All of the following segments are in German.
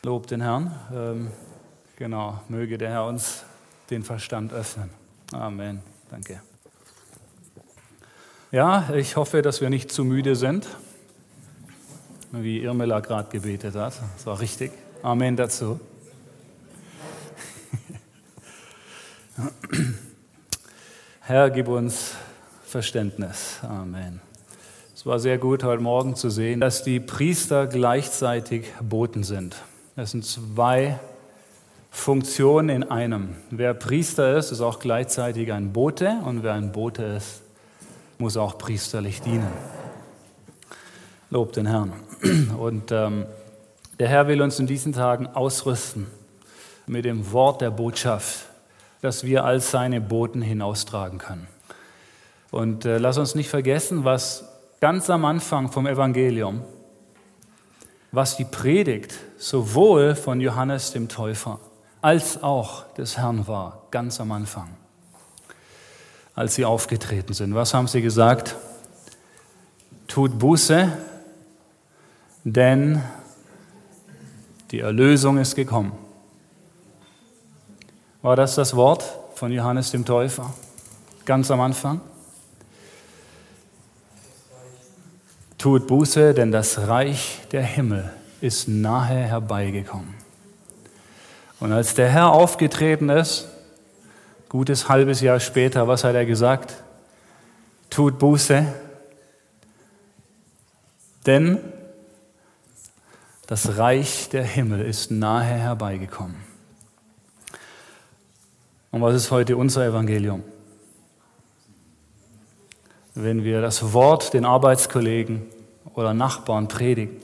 Lob den Herrn. Genau, möge der Herr uns den Verstand öffnen. Amen. Danke. Ja, ich hoffe, dass wir nicht zu müde sind, wie Irmela gerade gebetet hat. Das war richtig. Amen dazu. Herr, gib uns Verständnis. Amen. Es war sehr gut, heute Morgen zu sehen, dass die Priester gleichzeitig Boten sind. Das sind zwei Funktionen in einem. Wer Priester ist, ist auch gleichzeitig ein Bote, und wer ein Bote ist, muss auch priesterlich dienen. Lob den Herrn. Und der Herr will uns in diesen Tagen ausrüsten mit dem Wort der Botschaft, das wir als seine Boten hinaustragen können. Und lass uns nicht vergessen, was ganz am Anfang vom Evangelium, was die Predigt sowohl von Johannes dem Täufer als auch des Herrn war, ganz am Anfang, als sie aufgetreten sind. Was haben sie gesagt? Tut Buße, denn die Erlösung ist gekommen. War das Wort von Johannes dem Täufer? Ganz am Anfang? Tut Buße, denn das Reich der Himmel ist nahe herbeigekommen. Und als der Herr aufgetreten ist, gutes halbes Jahr später, was hat er gesagt? Tut Buße, denn das Reich der Himmel ist nahe herbeigekommen. Und was ist heute unser Evangelium? Wenn wir das Wort den Arbeitskollegen oder Nachbarn predigen.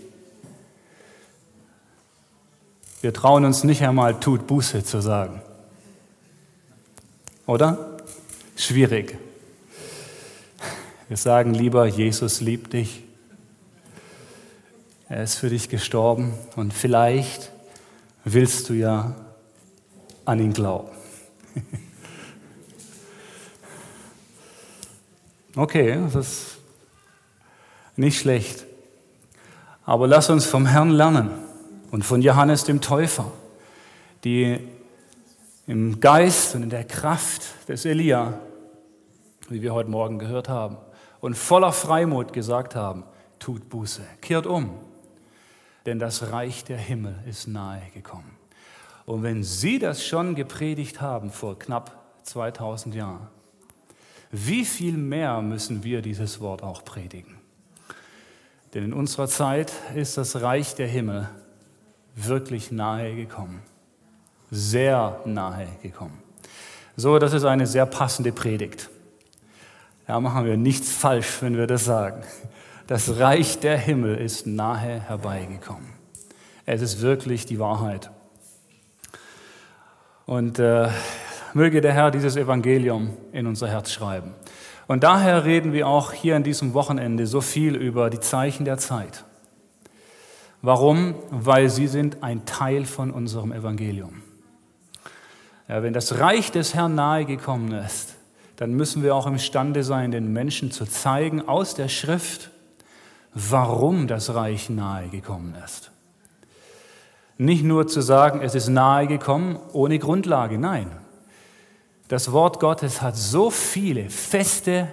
Wir trauen uns nicht einmal, tut Buße zu sagen. Oder? Schwierig. Wir sagen lieber, Jesus liebt dich. Er ist für dich gestorben und vielleicht willst du ja an ihn glauben. Okay, das ist nicht schlecht. Aber lass uns vom Herrn lernen und von Johannes dem Täufer, die im Geist und in der Kraft des Elia, wie wir heute Morgen gehört haben, und voller Freimut gesagt haben, tut Buße, kehrt um, denn das Reich der Himmel ist nahe gekommen. Und wenn sie das schon gepredigt haben vor knapp 2000 Jahren, wie viel mehr müssen wir dieses Wort auch predigen? Denn in unserer Zeit ist das Reich der Himmel wirklich nahe gekommen. Sehr nahe gekommen. So, das ist eine sehr passende Predigt. Da machen wir nichts falsch, wenn wir das sagen. Das Reich der Himmel ist nahe herbeigekommen. Es ist wirklich die Wahrheit. Und möge der Herr dieses Evangelium in unser Herz schreiben. Und daher reden wir auch hier an diesem Wochenende so viel über die Zeichen der Zeit. Warum? Weil sie sind ein Teil von unserem Evangelium. Ja, wenn das Reich des Herrn nahe gekommen ist, dann müssen wir auch imstande sein, den Menschen zu zeigen aus der Schrift, warum das Reich nahe gekommen ist. Nicht nur zu sagen, es ist nahe gekommen, ohne Grundlage, nein. Das Wort Gottes hat so viele feste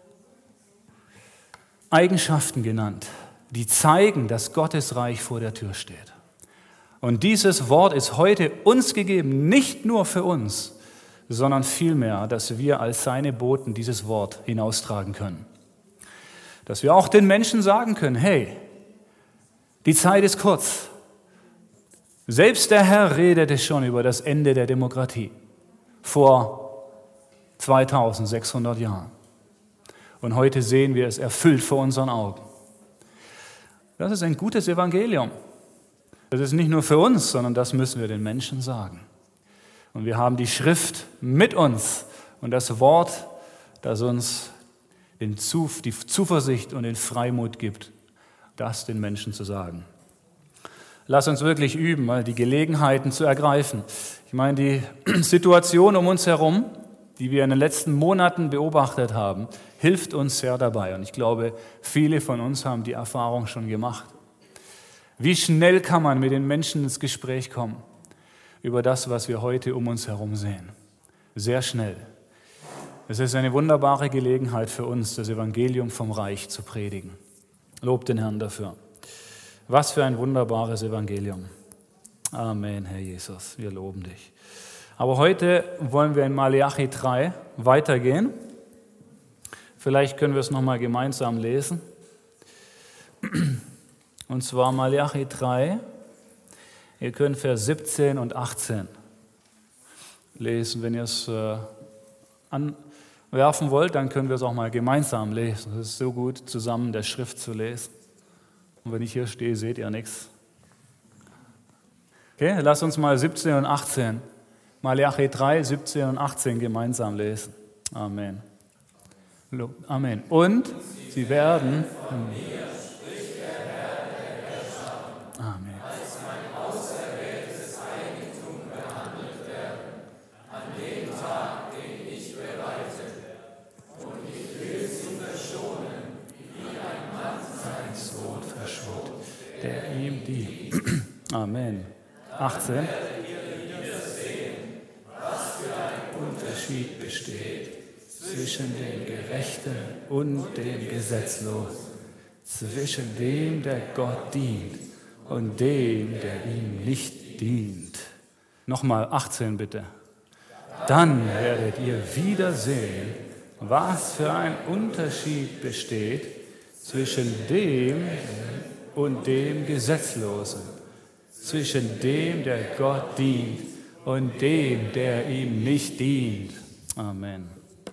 Eigenschaften genannt, die zeigen, dass Gottes Reich vor der Tür steht. Und dieses Wort ist heute uns gegeben, nicht nur für uns, sondern vielmehr, dass wir als seine Boten dieses Wort hinaustragen können. Dass wir auch den Menschen sagen können, hey, die Zeit ist kurz. Selbst der Herr redete schon über das Ende der Demokratie vor 2600 Jahren. Und heute sehen wir es erfüllt vor unseren Augen. Das ist ein gutes Evangelium. Das ist nicht nur für uns, sondern das müssen wir den Menschen sagen. Und wir haben die Schrift mit uns und das Wort, das uns die Zuversicht und den Freimut gibt, das den Menschen zu sagen. Lass uns wirklich üben, mal die Gelegenheiten zu ergreifen. Ich meine, die Situation um uns herum, die wir in den letzten Monaten beobachtet haben, hilft uns sehr dabei. Und ich glaube, viele von uns haben die Erfahrung schon gemacht. Wie schnell kann man mit den Menschen ins Gespräch kommen über das, was wir heute um uns herum sehen? Sehr schnell. Es ist eine wunderbare Gelegenheit für uns, das Evangelium vom Reich zu predigen. Lobt den Herrn dafür. Was für ein wunderbares Evangelium. Amen, Herr Jesus, wir loben dich. Aber heute wollen wir in Maleachi 3 weitergehen. Vielleicht können wir es nochmal gemeinsam lesen. Und zwar Maleachi 3. Ihr könnt Vers 17 und 18 lesen. Wenn ihr es anwerfen wollt, dann können wir es auch mal gemeinsam lesen. Es ist so gut, zusammen der Schrift zu lesen. Und wenn ich hier stehe, seht ihr nichts. Okay, lass uns mal 17 und 18, Maleachi 3, 17 und 18 gemeinsam lesen. Amen. Amen. Und sie werden... Amen. Der ihm die. Amen. 18. Was für ein Unterschied besteht zwischen dem Gerechten und dem Gesetzlosen, zwischen dem, der Gott dient und dem, der ihm nicht dient. Nochmal 18 bitte. Dann werdet ihr wiedersehen, was für ein Unterschied besteht zwischen dem und dem Gesetzlosen, zwischen dem, der Gott dient und dem, der ihm nicht dient. Amen.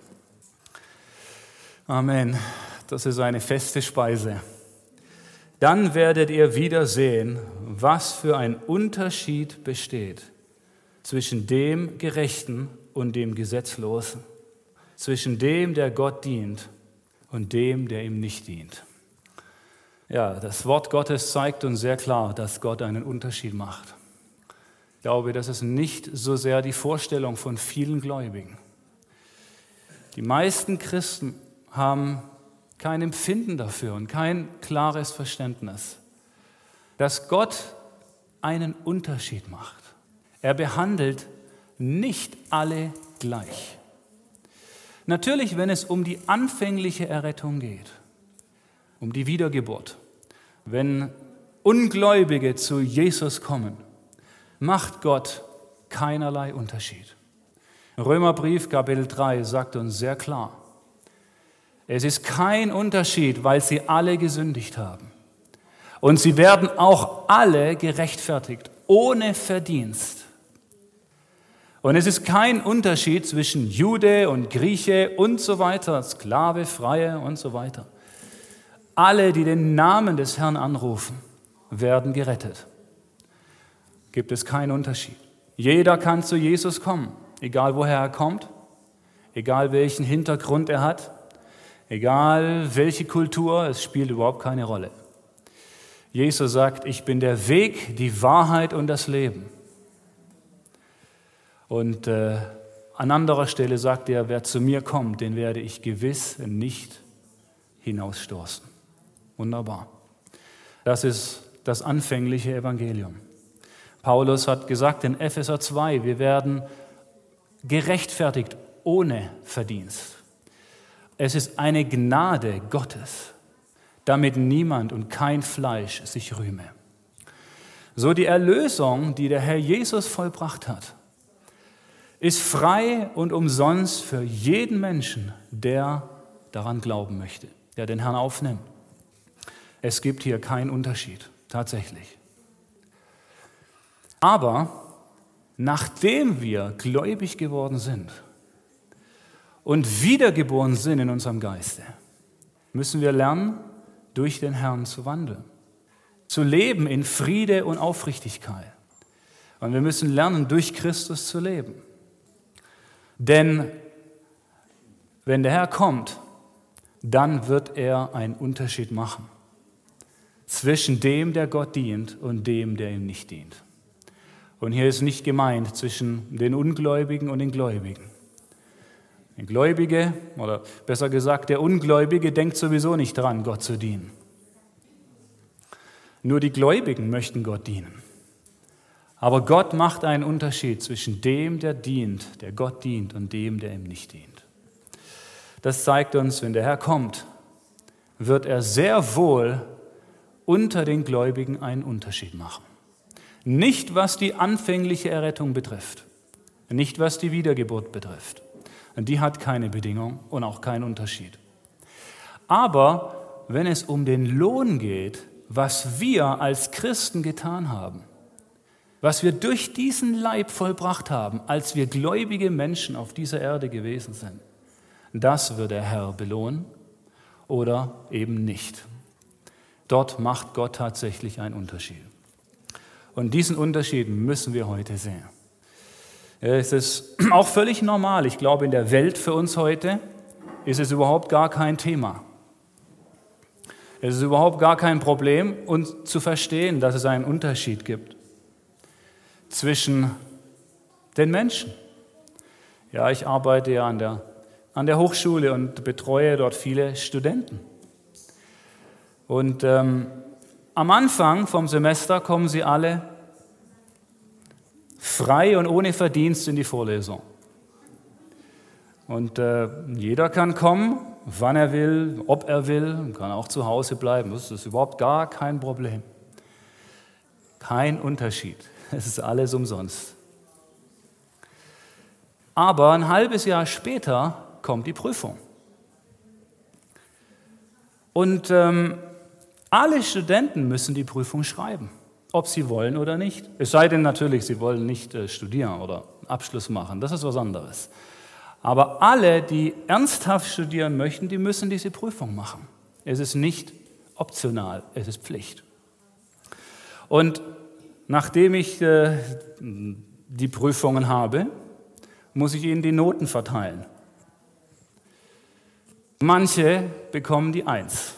Amen. Das ist eine feste Speise. Dann werdet ihr wieder sehen, was für ein Unterschied besteht zwischen dem Gerechten und dem Gesetzlosen, zwischen dem, der Gott dient und dem, der ihm nicht dient. Ja, das Wort Gottes zeigt uns sehr klar, dass Gott einen Unterschied macht. Ich glaube, das ist nicht so sehr die Vorstellung von vielen Gläubigen. Die meisten Christen haben kein Empfinden dafür und kein klares Verständnis, dass Gott einen Unterschied macht. Er behandelt nicht alle gleich. Natürlich, wenn es um die anfängliche Errettung geht, um die Wiedergeburt, wenn Ungläubige zu Jesus kommen, macht Gott keinerlei Unterschied. Römerbrief Kapitel 3 sagt uns sehr klar, es ist kein Unterschied, weil sie alle gesündigt haben. Und sie werden auch alle gerechtfertigt, ohne Verdienst. Und es ist kein Unterschied zwischen Jude und Grieche und so weiter, Sklave, Freie und so weiter. Alle, die den Namen des Herrn anrufen, werden gerettet. Gibt es keinen Unterschied. Jeder kann zu Jesus kommen, egal woher er kommt, egal welchen Hintergrund er hat, egal welche Kultur, es spielt überhaupt keine Rolle. Jesus sagt, ich bin der Weg, die Wahrheit und das Leben. Und an anderer Stelle sagt er, wer zu mir kommt, den werde ich gewiss nicht hinausstoßen. Wunderbar. Das ist das anfängliche Evangelium. Paulus hat gesagt in Epheser 2, wir werden gerechtfertigt ohne Verdienst. Es ist eine Gnade Gottes, damit niemand und kein Fleisch sich rühme. So die Erlösung, die der Herr Jesus vollbracht hat, ist frei und umsonst für jeden Menschen, der daran glauben möchte, der den Herrn aufnimmt. Es gibt hier keinen Unterschied, tatsächlich. Aber nachdem wir gläubig geworden sind und wiedergeboren sind in unserem Geiste, müssen wir lernen, durch den Herrn zu wandeln, zu leben in Friede und Aufrichtigkeit. Und wir müssen lernen, durch Christus zu leben. Denn wenn der Herr kommt, dann wird er einen Unterschied machen zwischen dem, der Gott dient, und dem, der ihm nicht dient. Und hier ist nicht gemeint zwischen den Ungläubigen und den Gläubigen. Der Gläubige, oder besser gesagt, der Ungläubige denkt sowieso nicht dran, Gott zu dienen. Nur die Gläubigen möchten Gott dienen. Aber Gott macht einen Unterschied zwischen dem, der dient, der Gott dient, und dem, der ihm nicht dient. Das zeigt uns, wenn der Herr kommt, wird er sehr wohl unter den Gläubigen einen Unterschied machen. Nicht, was die anfängliche Errettung betrifft, nicht, was die Wiedergeburt betrifft. Und die hat keine Bedingung und auch keinen Unterschied. Aber wenn es um den Lohn geht, was wir als Christen getan haben, was wir durch diesen Leib vollbracht haben, als wir gläubige Menschen auf dieser Erde gewesen sind, das wird der Herr belohnen oder eben nicht. Dort macht Gott tatsächlich einen Unterschied. Und diesen Unterschied müssen wir heute sehen. Es ist auch völlig normal. Ich glaube, in der Welt für uns heute ist es überhaupt gar kein Thema. Es ist überhaupt gar kein Problem, uns zu verstehen, dass es einen Unterschied gibt zwischen den Menschen. Ja, ich arbeite ja an der Hochschule und betreue dort viele Studenten. Und am Anfang vom Semester kommen sie alle frei und ohne Verdienst in die Vorlesung. Und jeder kann kommen, wann er will, ob er will, kann auch zu Hause bleiben. Das ist überhaupt gar kein Problem. Kein Unterschied. Es ist alles umsonst. Aber ein halbes Jahr später kommt die Prüfung. Und alle Studenten müssen die Prüfung schreiben, ob sie wollen oder nicht. Es sei denn natürlich, sie wollen nicht studieren oder Abschluss machen. Das ist was anderes. Aber alle, die ernsthaft studieren möchten, die müssen diese Prüfung machen. Es ist nicht optional, es ist Pflicht. Und nachdem ich die Prüfungen habe, muss ich ihnen die Noten verteilen. Manche bekommen die 1,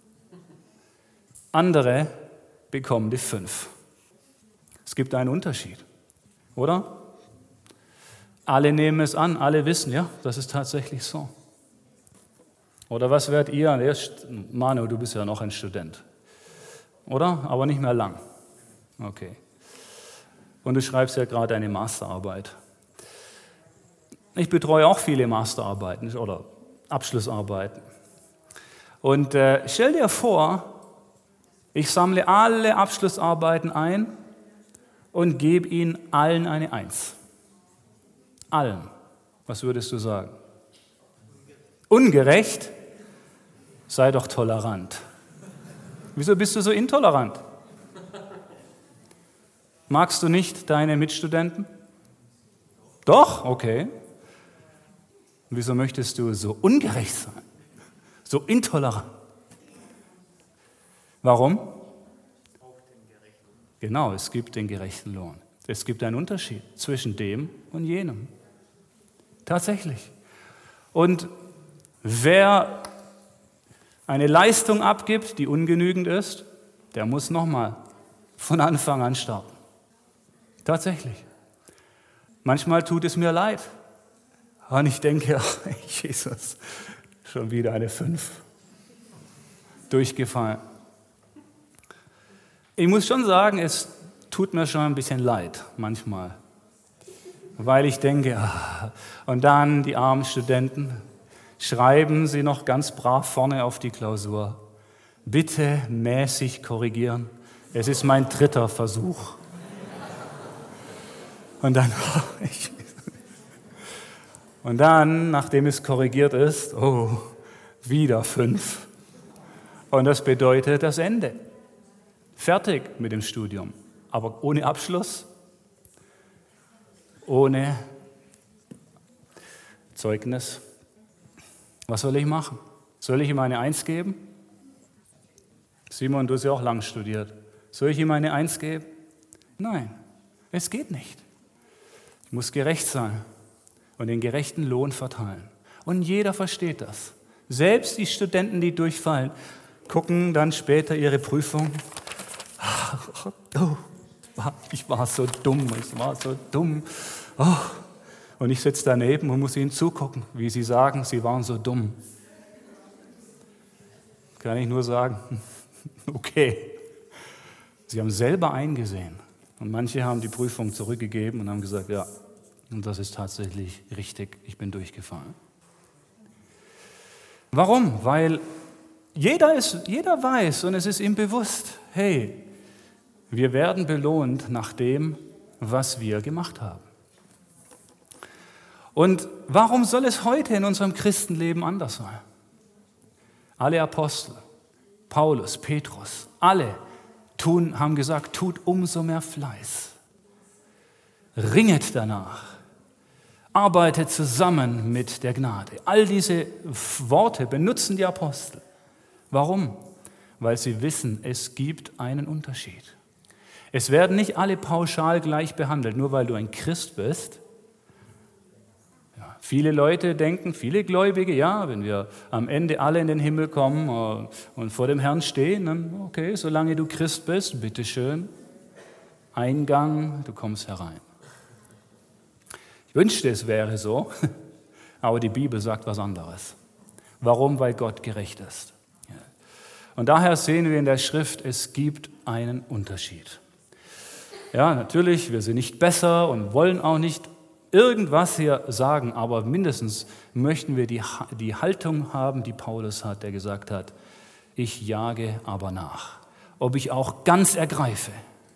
andere bekommen die 5. Es gibt einen Unterschied, oder? Alle nehmen es an, alle wissen, ja, das ist tatsächlich so. Oder was werdet ihr? Manu, du bist ja noch ein Student, oder? Aber nicht mehr lang. Okay. Und du schreibst ja gerade eine Masterarbeit. Ich betreue auch viele Masterarbeiten oder Abschlussarbeiten. Und stell dir vor, ich sammle alle Abschlussarbeiten ein und gebe ihnen allen eine 1. Allen. Was würdest du sagen? Ungerecht? Sei doch tolerant. Wieso bist du so intolerant? Magst du nicht deine Mitstudenten? Doch? Okay. Wieso möchtest du so ungerecht sein? So intolerant? Warum? Genau, es gibt den gerechten Lohn. Es gibt einen Unterschied zwischen dem und jenem. Tatsächlich. Und wer eine Leistung abgibt, die ungenügend ist, der muss nochmal von Anfang an starten. Tatsächlich. Manchmal tut es mir leid. Und ich denke, ach, Jesus, schon wieder eine 5. Durchgefallen. Ich muss schon sagen, es tut mir schon ein bisschen leid, manchmal. Weil ich denke, und dann die armen Studenten, schreiben sie noch ganz brav vorne auf die Klausur. Bitte mäßig korrigieren. Es ist mein 3. Versuch. Und dann, nachdem es korrigiert ist, wieder 5. Und das bedeutet das Ende. Fertig mit dem Studium. Aber ohne Abschluss, ohne Zeugnis. Was soll ich machen? Soll ich ihm eine 1 geben? Simon, du hast ja auch lang studiert. Soll ich ihm eine 1 geben? Nein, es geht nicht. Ich muss gerecht sein und den gerechten Lohn verteilen. Und jeder versteht das. Selbst die Studenten, die durchfallen, gucken dann später ihre Prüfung. Ich war so dumm. Und ich sitze daneben und muss ihnen zugucken, wie sie sagen, sie waren so dumm. Kann ich nur sagen, okay. Sie haben selber eingesehen. Und manche haben die Prüfung zurückgegeben und haben gesagt, ja, und das ist tatsächlich richtig, ich bin durchgefallen. Warum? Weil jeder weiß und es ist ihm bewusst, hey, wir werden belohnt nach dem, was wir gemacht haben. Und warum soll es heute in unserem Christenleben anders sein? Alle Apostel, Paulus, Petrus, alle haben gesagt, tut umso mehr Fleiß. Ringet danach. Arbeitet zusammen mit der Gnade. All diese Worte benutzen die Apostel. Warum? Weil sie wissen, es gibt einen Unterschied. Es werden nicht alle pauschal gleich behandelt, nur weil du ein Christ bist. Ja, viele Leute denken, viele Gläubige, ja, wenn wir am Ende alle in den Himmel kommen und vor dem Herrn stehen, dann okay, solange du Christ bist, bitteschön, Eingang, du kommst herein. Ich wünschte, es wäre so, aber die Bibel sagt was anderes. Warum? Weil Gott gerecht ist. Und daher sehen wir in der Schrift, es gibt einen Unterschied. Ja, natürlich, wir sind nicht besser und wollen auch nicht irgendwas hier sagen, aber mindestens möchten wir die Haltung haben, die Paulus hat, der gesagt hat, ich jage aber nach. Ob ich auch ganz ergreife,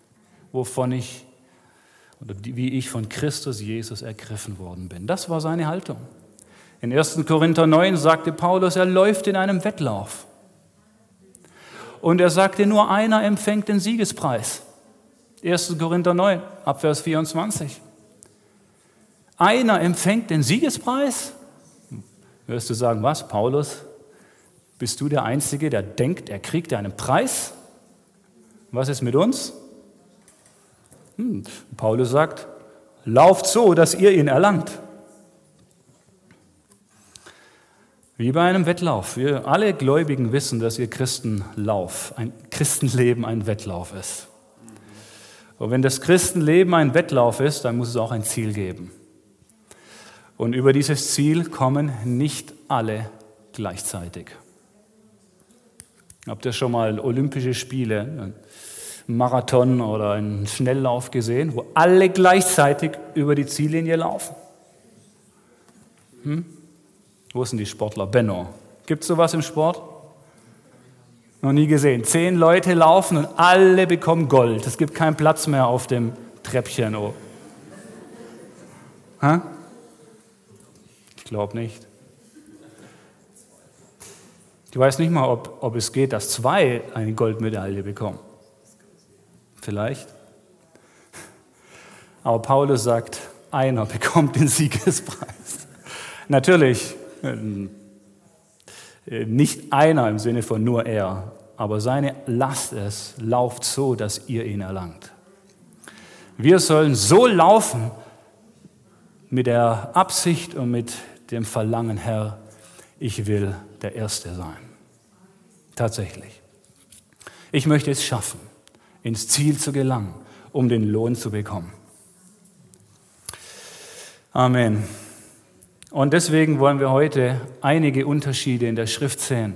wie ich von Christus Jesus ergriffen worden bin. Das war seine Haltung. In 1. Korinther 9 sagte Paulus, er läuft in einem Wettlauf. Und er sagte, nur einer empfängt den Siegespreis. 1. Korinther 9, Abvers 24. Einer empfängt den Siegespreis? Wirst du sagen, was, Paulus? Bist du der Einzige, der denkt, er kriegt einen Preis? Was ist mit uns? Paulus sagt, lauft so, dass ihr ihn erlangt. Wie bei einem Wettlauf. Wir alle Gläubigen wissen, dass ihr Christenleben ein Wettlauf ist. Und wenn das Christenleben ein Wettlauf ist, dann muss es auch ein Ziel geben. Und über dieses Ziel kommen nicht alle gleichzeitig. Habt ihr schon mal Olympische Spiele, einen Marathon oder einen Schnelllauf gesehen, wo alle gleichzeitig über die Ziellinie laufen? Wo sind die Sportler? Benno. Gibt es sowas im Sport? Noch nie gesehen. 10 Leute laufen und alle bekommen Gold. Es gibt keinen Platz mehr auf dem Treppchen. Oh. Ich glaube nicht. Ich weiß nicht mal, ob es geht, dass 2 eine Goldmedaille bekommen. Vielleicht. Aber Paulus sagt, einer bekommt den Siegespreis. Natürlich, nicht einer im Sinne von nur er, aber seine Last lauft so, dass ihr ihn erlangt. Wir sollen so laufen mit der Absicht und mit dem Verlangen, Herr, ich will der Erste sein. Tatsächlich. Ich möchte es schaffen, ins Ziel zu gelangen, um den Lohn zu bekommen. Amen. Und deswegen wollen wir heute einige Unterschiede in der Schrift sehen,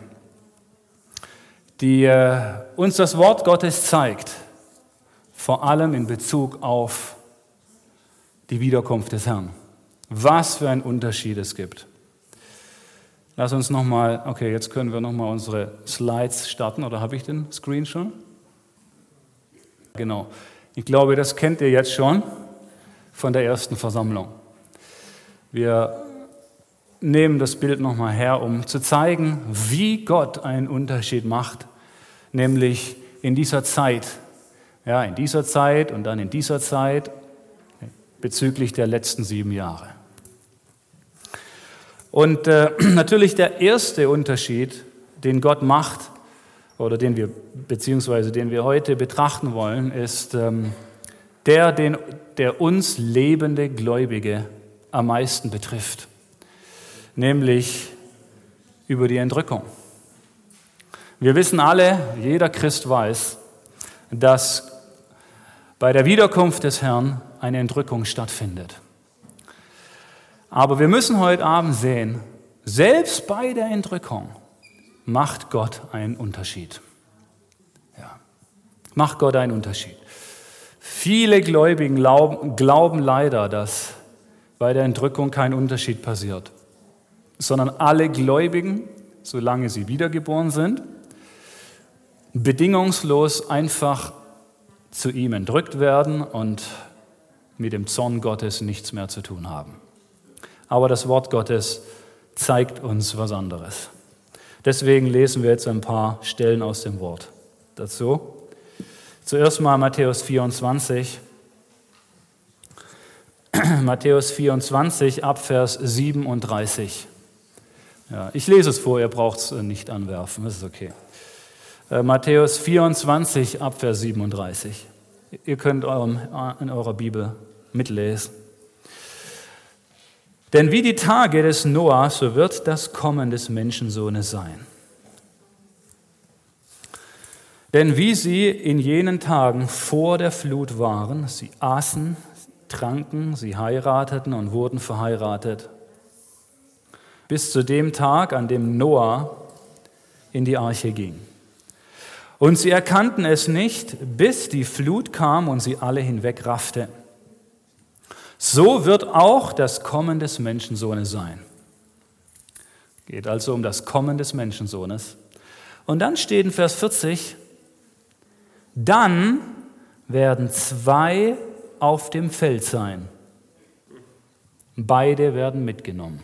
die uns das Wort Gottes zeigt, vor allem in Bezug auf die Wiederkunft des Herrn. Was für ein Unterschied es gibt. Lass uns nochmal, okay, jetzt können wir nochmal unsere Slides starten, oder habe ich den Screen schon? Genau. Ich glaube, das kennt ihr jetzt schon von der ersten Versammlung. Wir nehmen das Bild nochmal her, um zu zeigen, wie Gott einen Unterschied macht, nämlich in dieser Zeit. Ja, in dieser Zeit und dann in dieser Zeit bezüglich der letzten 7 Jahre. Und natürlich der erste Unterschied, den Gott macht, oder den wir heute betrachten wollen, ist der uns lebende Gläubige am meisten betrifft, nämlich über die Entrückung. Wir wissen alle, jeder Christ weiß, dass bei der Wiederkunft des Herrn eine Entrückung stattfindet. Aber wir müssen heute Abend sehen, selbst bei der Entrückung macht Gott einen Unterschied. Ja. Macht Gott einen Unterschied? Viele Gläubigen glauben leider, dass bei der Entrückung kein Unterschied passiert, sondern alle Gläubigen, solange sie wiedergeboren sind, bedingungslos einfach zu ihm entrückt werden und mit dem Zorn Gottes nichts mehr zu tun haben. Aber das Wort Gottes zeigt uns was anderes. Deswegen lesen wir jetzt ein paar Stellen aus dem Wort dazu. Zuerst mal Matthäus 24. Matthäus 24 ab Vers 37. Ja, ich lese es vor, ihr braucht es nicht anwerfen, das ist okay. Matthäus 24 ab Vers 37. Ihr könnt in eurer Bibel mitlesen. Denn wie die Tage des Noah, so wird das Kommen des Menschensohnes sein. Denn wie sie in jenen Tagen vor der Flut waren, sie aßen, tranken, sie heirateten und wurden verheiratet, bis zu dem Tag, an dem Noah in die Arche ging. Und sie erkannten es nicht, bis die Flut kam und sie alle hinwegraffte. So wird auch das Kommen des Menschensohnes sein. Geht also um das Kommen des Menschensohnes. Und dann steht in Vers 40, dann werden 2 auf dem Feld sein. Beide werden mitgenommen.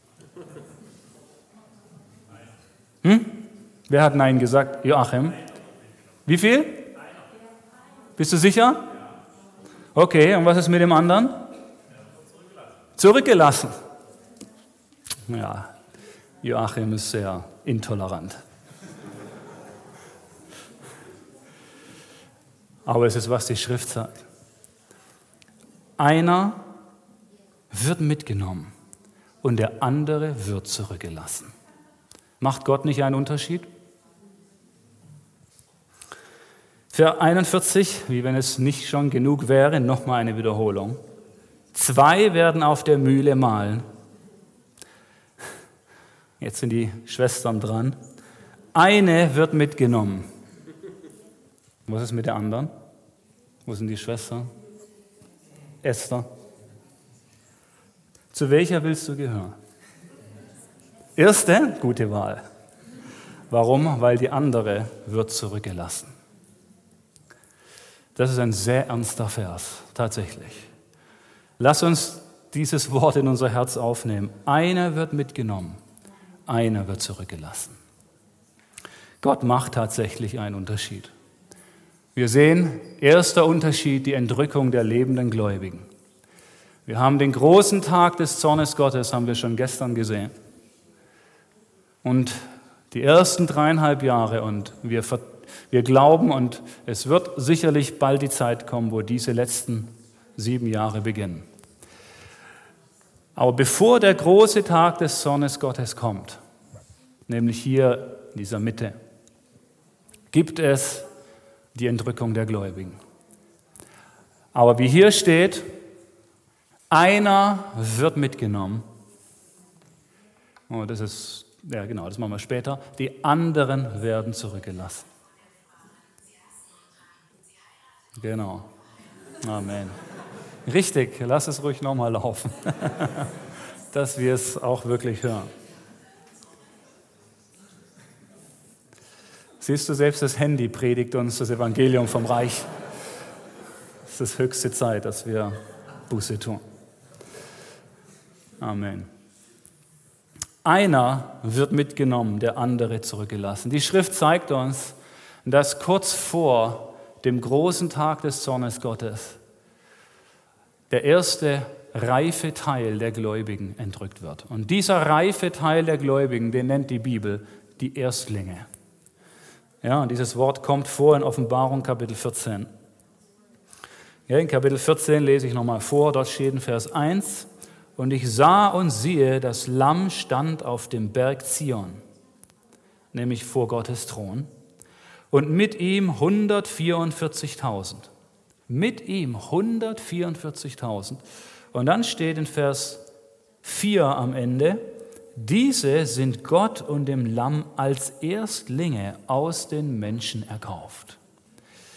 Wer hat Nein gesagt? Joachim. Wie viel? Bist du sicher? Okay, und was ist mit dem anderen? Zurückgelassen. Ja, Joachim ist sehr intolerant. Aber es ist, was die Schrift sagt. Einer wird mitgenommen und der andere wird zurückgelassen. Macht Gott nicht einen Unterschied? Vers 41, wie wenn es nicht schon genug wäre, nochmal eine Wiederholung. 2 werden auf der Mühle mahlen. Jetzt sind die Schwestern dran. Eine wird mitgenommen. Was ist mit der anderen? Wo sind die Schwestern? Esther. Zu welcher willst du gehören? Erste, gute Wahl. Warum? Weil die andere wird zurückgelassen. Das ist ein sehr ernster Vers, tatsächlich. Lass uns dieses Wort in unser Herz aufnehmen. Einer wird mitgenommen, einer wird zurückgelassen. Gott macht tatsächlich einen Unterschied. Wir sehen, erster Unterschied, die Entrückung der lebenden Gläubigen. Wir haben den großen Tag des Zornes Gottes, haben wir schon gestern gesehen. Und die ersten 3,5 Jahre und wir glauben und es wird sicherlich bald die Zeit kommen, wo diese letzten 7 Jahre beginnen. Aber bevor der große Tag des Zornes Gottes kommt, nämlich hier in dieser Mitte, gibt es die Entrückung der Gläubigen. Aber wie hier steht, einer wird mitgenommen. Oh, das machen wir später. Die anderen werden zurückgelassen. Genau. Amen. Richtig, lass es ruhig nochmal laufen, dass wir es auch wirklich hören. Siehst du, selbst das Handy predigt uns das Evangelium vom Reich. Es ist höchste Zeit, dass wir Buße tun. Amen. Einer wird mitgenommen, der andere zurückgelassen. Die Schrift zeigt uns, dass kurz vor dem großen Tag des Zornes Gottes der erste reife Teil der Gläubigen entrückt wird. Und dieser reife Teil der Gläubigen, den nennt die Bibel die Erstlinge. Ja, und dieses Wort kommt vor in Offenbarung Kapitel 14. Ja, in Kapitel 14 lese ich nochmal vor, dort steht in Vers 1, und ich sah und siehe, das Lamm stand auf dem Berg Zion, nämlich vor Gottes Thron, und mit ihm 144.000. Mit ihm 144.000. Und dann steht in Vers 4 am Ende, diese sind Gott und dem Lamm als Erstlinge aus den Menschen erkauft.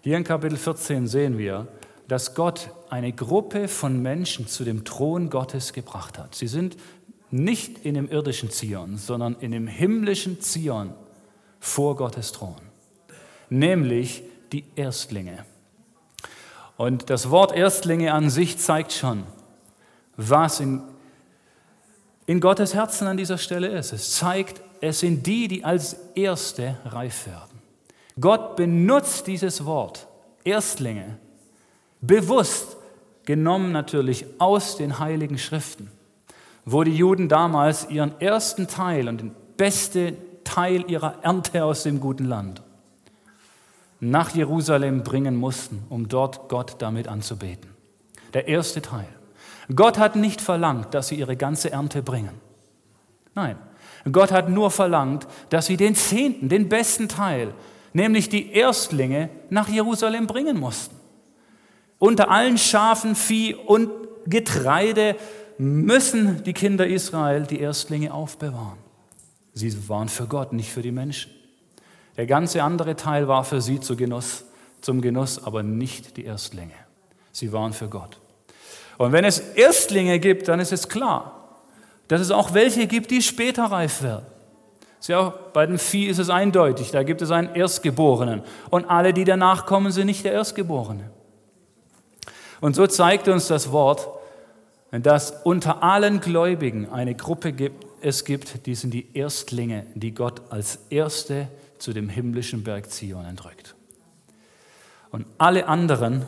Hier in Kapitel 14 sehen wir, dass Gott eine Gruppe von Menschen zu dem Thron Gottes gebracht hat. Sie sind nicht in dem irdischen Zion, sondern in dem himmlischen Zion vor Gottes Thron, nämlich die Erstlinge. Und das Wort Erstlinge an sich zeigt schon, was in Gottes Herzen an dieser Stelle ist. Es zeigt, es sind die, die als Erste reif werden. Gott benutzt dieses Wort, Erstlinge, bewusst genommen natürlich aus den Heiligen Schriften, wo die Juden damals ihren ersten Teil und den besten Teil ihrer Ernte aus dem guten Land nach Jerusalem bringen mussten, um dort Gott damit anzubeten. Der erste Teil. Gott hat nicht verlangt, dass sie ihre ganze Ernte bringen. Nein, Gott hat nur verlangt, dass sie den Zehnten, den besten Teil, nämlich die Erstlinge, nach Jerusalem bringen mussten. Unter allen Schafen, Vieh und Getreide müssen die Kinder Israel die Erstlinge aufbewahren. Sie waren für Gott, nicht für die Menschen. Der ganze andere Teil war für sie zum Genuss, aber nicht die Erstlinge. Sie waren für Gott. Und wenn es Erstlinge gibt, dann ist es klar, dass es auch welche gibt, die später reif werden. Ja, bei dem Vieh ist es eindeutig, da gibt es einen Erstgeborenen. Und alle, die danach kommen, sind nicht der Erstgeborene. Und so zeigt uns das Wort, dass unter allen Gläubigen eine Gruppe gibt, die sind die Erstlinge, die Gott als Erste zu dem himmlischen Berg Zion entrückt. Und alle anderen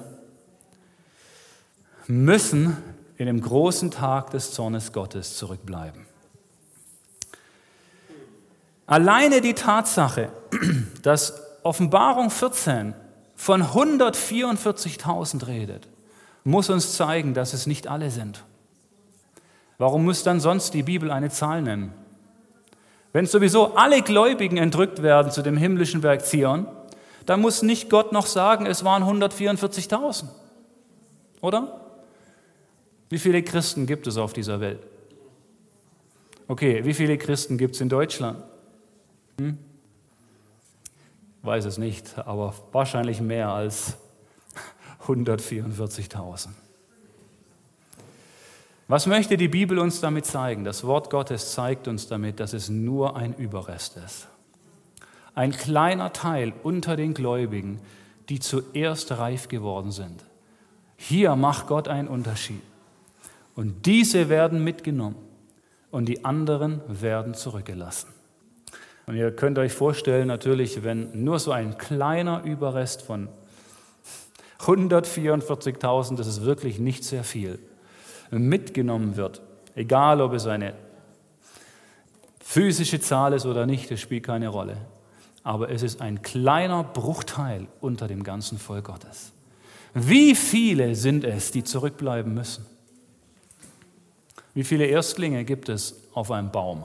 müssen in dem großen Tag des Zornes Gottes zurückbleiben. Alleine die Tatsache, dass Offenbarung 14 von 144.000 redet, muss uns zeigen, dass es nicht alle sind. Warum muss dann sonst die Bibel eine Zahl nennen? Wenn sowieso alle Gläubigen entrückt werden zu dem himmlischen Berg Zion, dann muss nicht Gott noch sagen, es waren 144.000. Oder? Wie viele Christen gibt es auf dieser Welt? Okay, wie viele Christen gibt es in Deutschland? Weiß es nicht, aber wahrscheinlich mehr als 144.000. Was möchte die Bibel uns damit zeigen? Das Wort Gottes zeigt uns damit, dass es nur ein Überrest ist. Ein kleiner Teil unter den Gläubigen, die zuerst reif geworden sind. Hier macht Gott einen Unterschied. Und diese werden mitgenommen und die anderen werden zurückgelassen. Und ihr könnt euch vorstellen, natürlich, wenn nur so ein kleiner Überrest von 144.000, das ist wirklich nicht sehr viel, mitgenommen wird, egal ob es eine physische Zahl ist oder nicht, das spielt keine Rolle. Aber es ist ein kleiner Bruchteil unter dem ganzen Volk Gottes. Wie viele sind es, die zurückbleiben müssen? Wie viele Erstlinge gibt es auf einem Baum?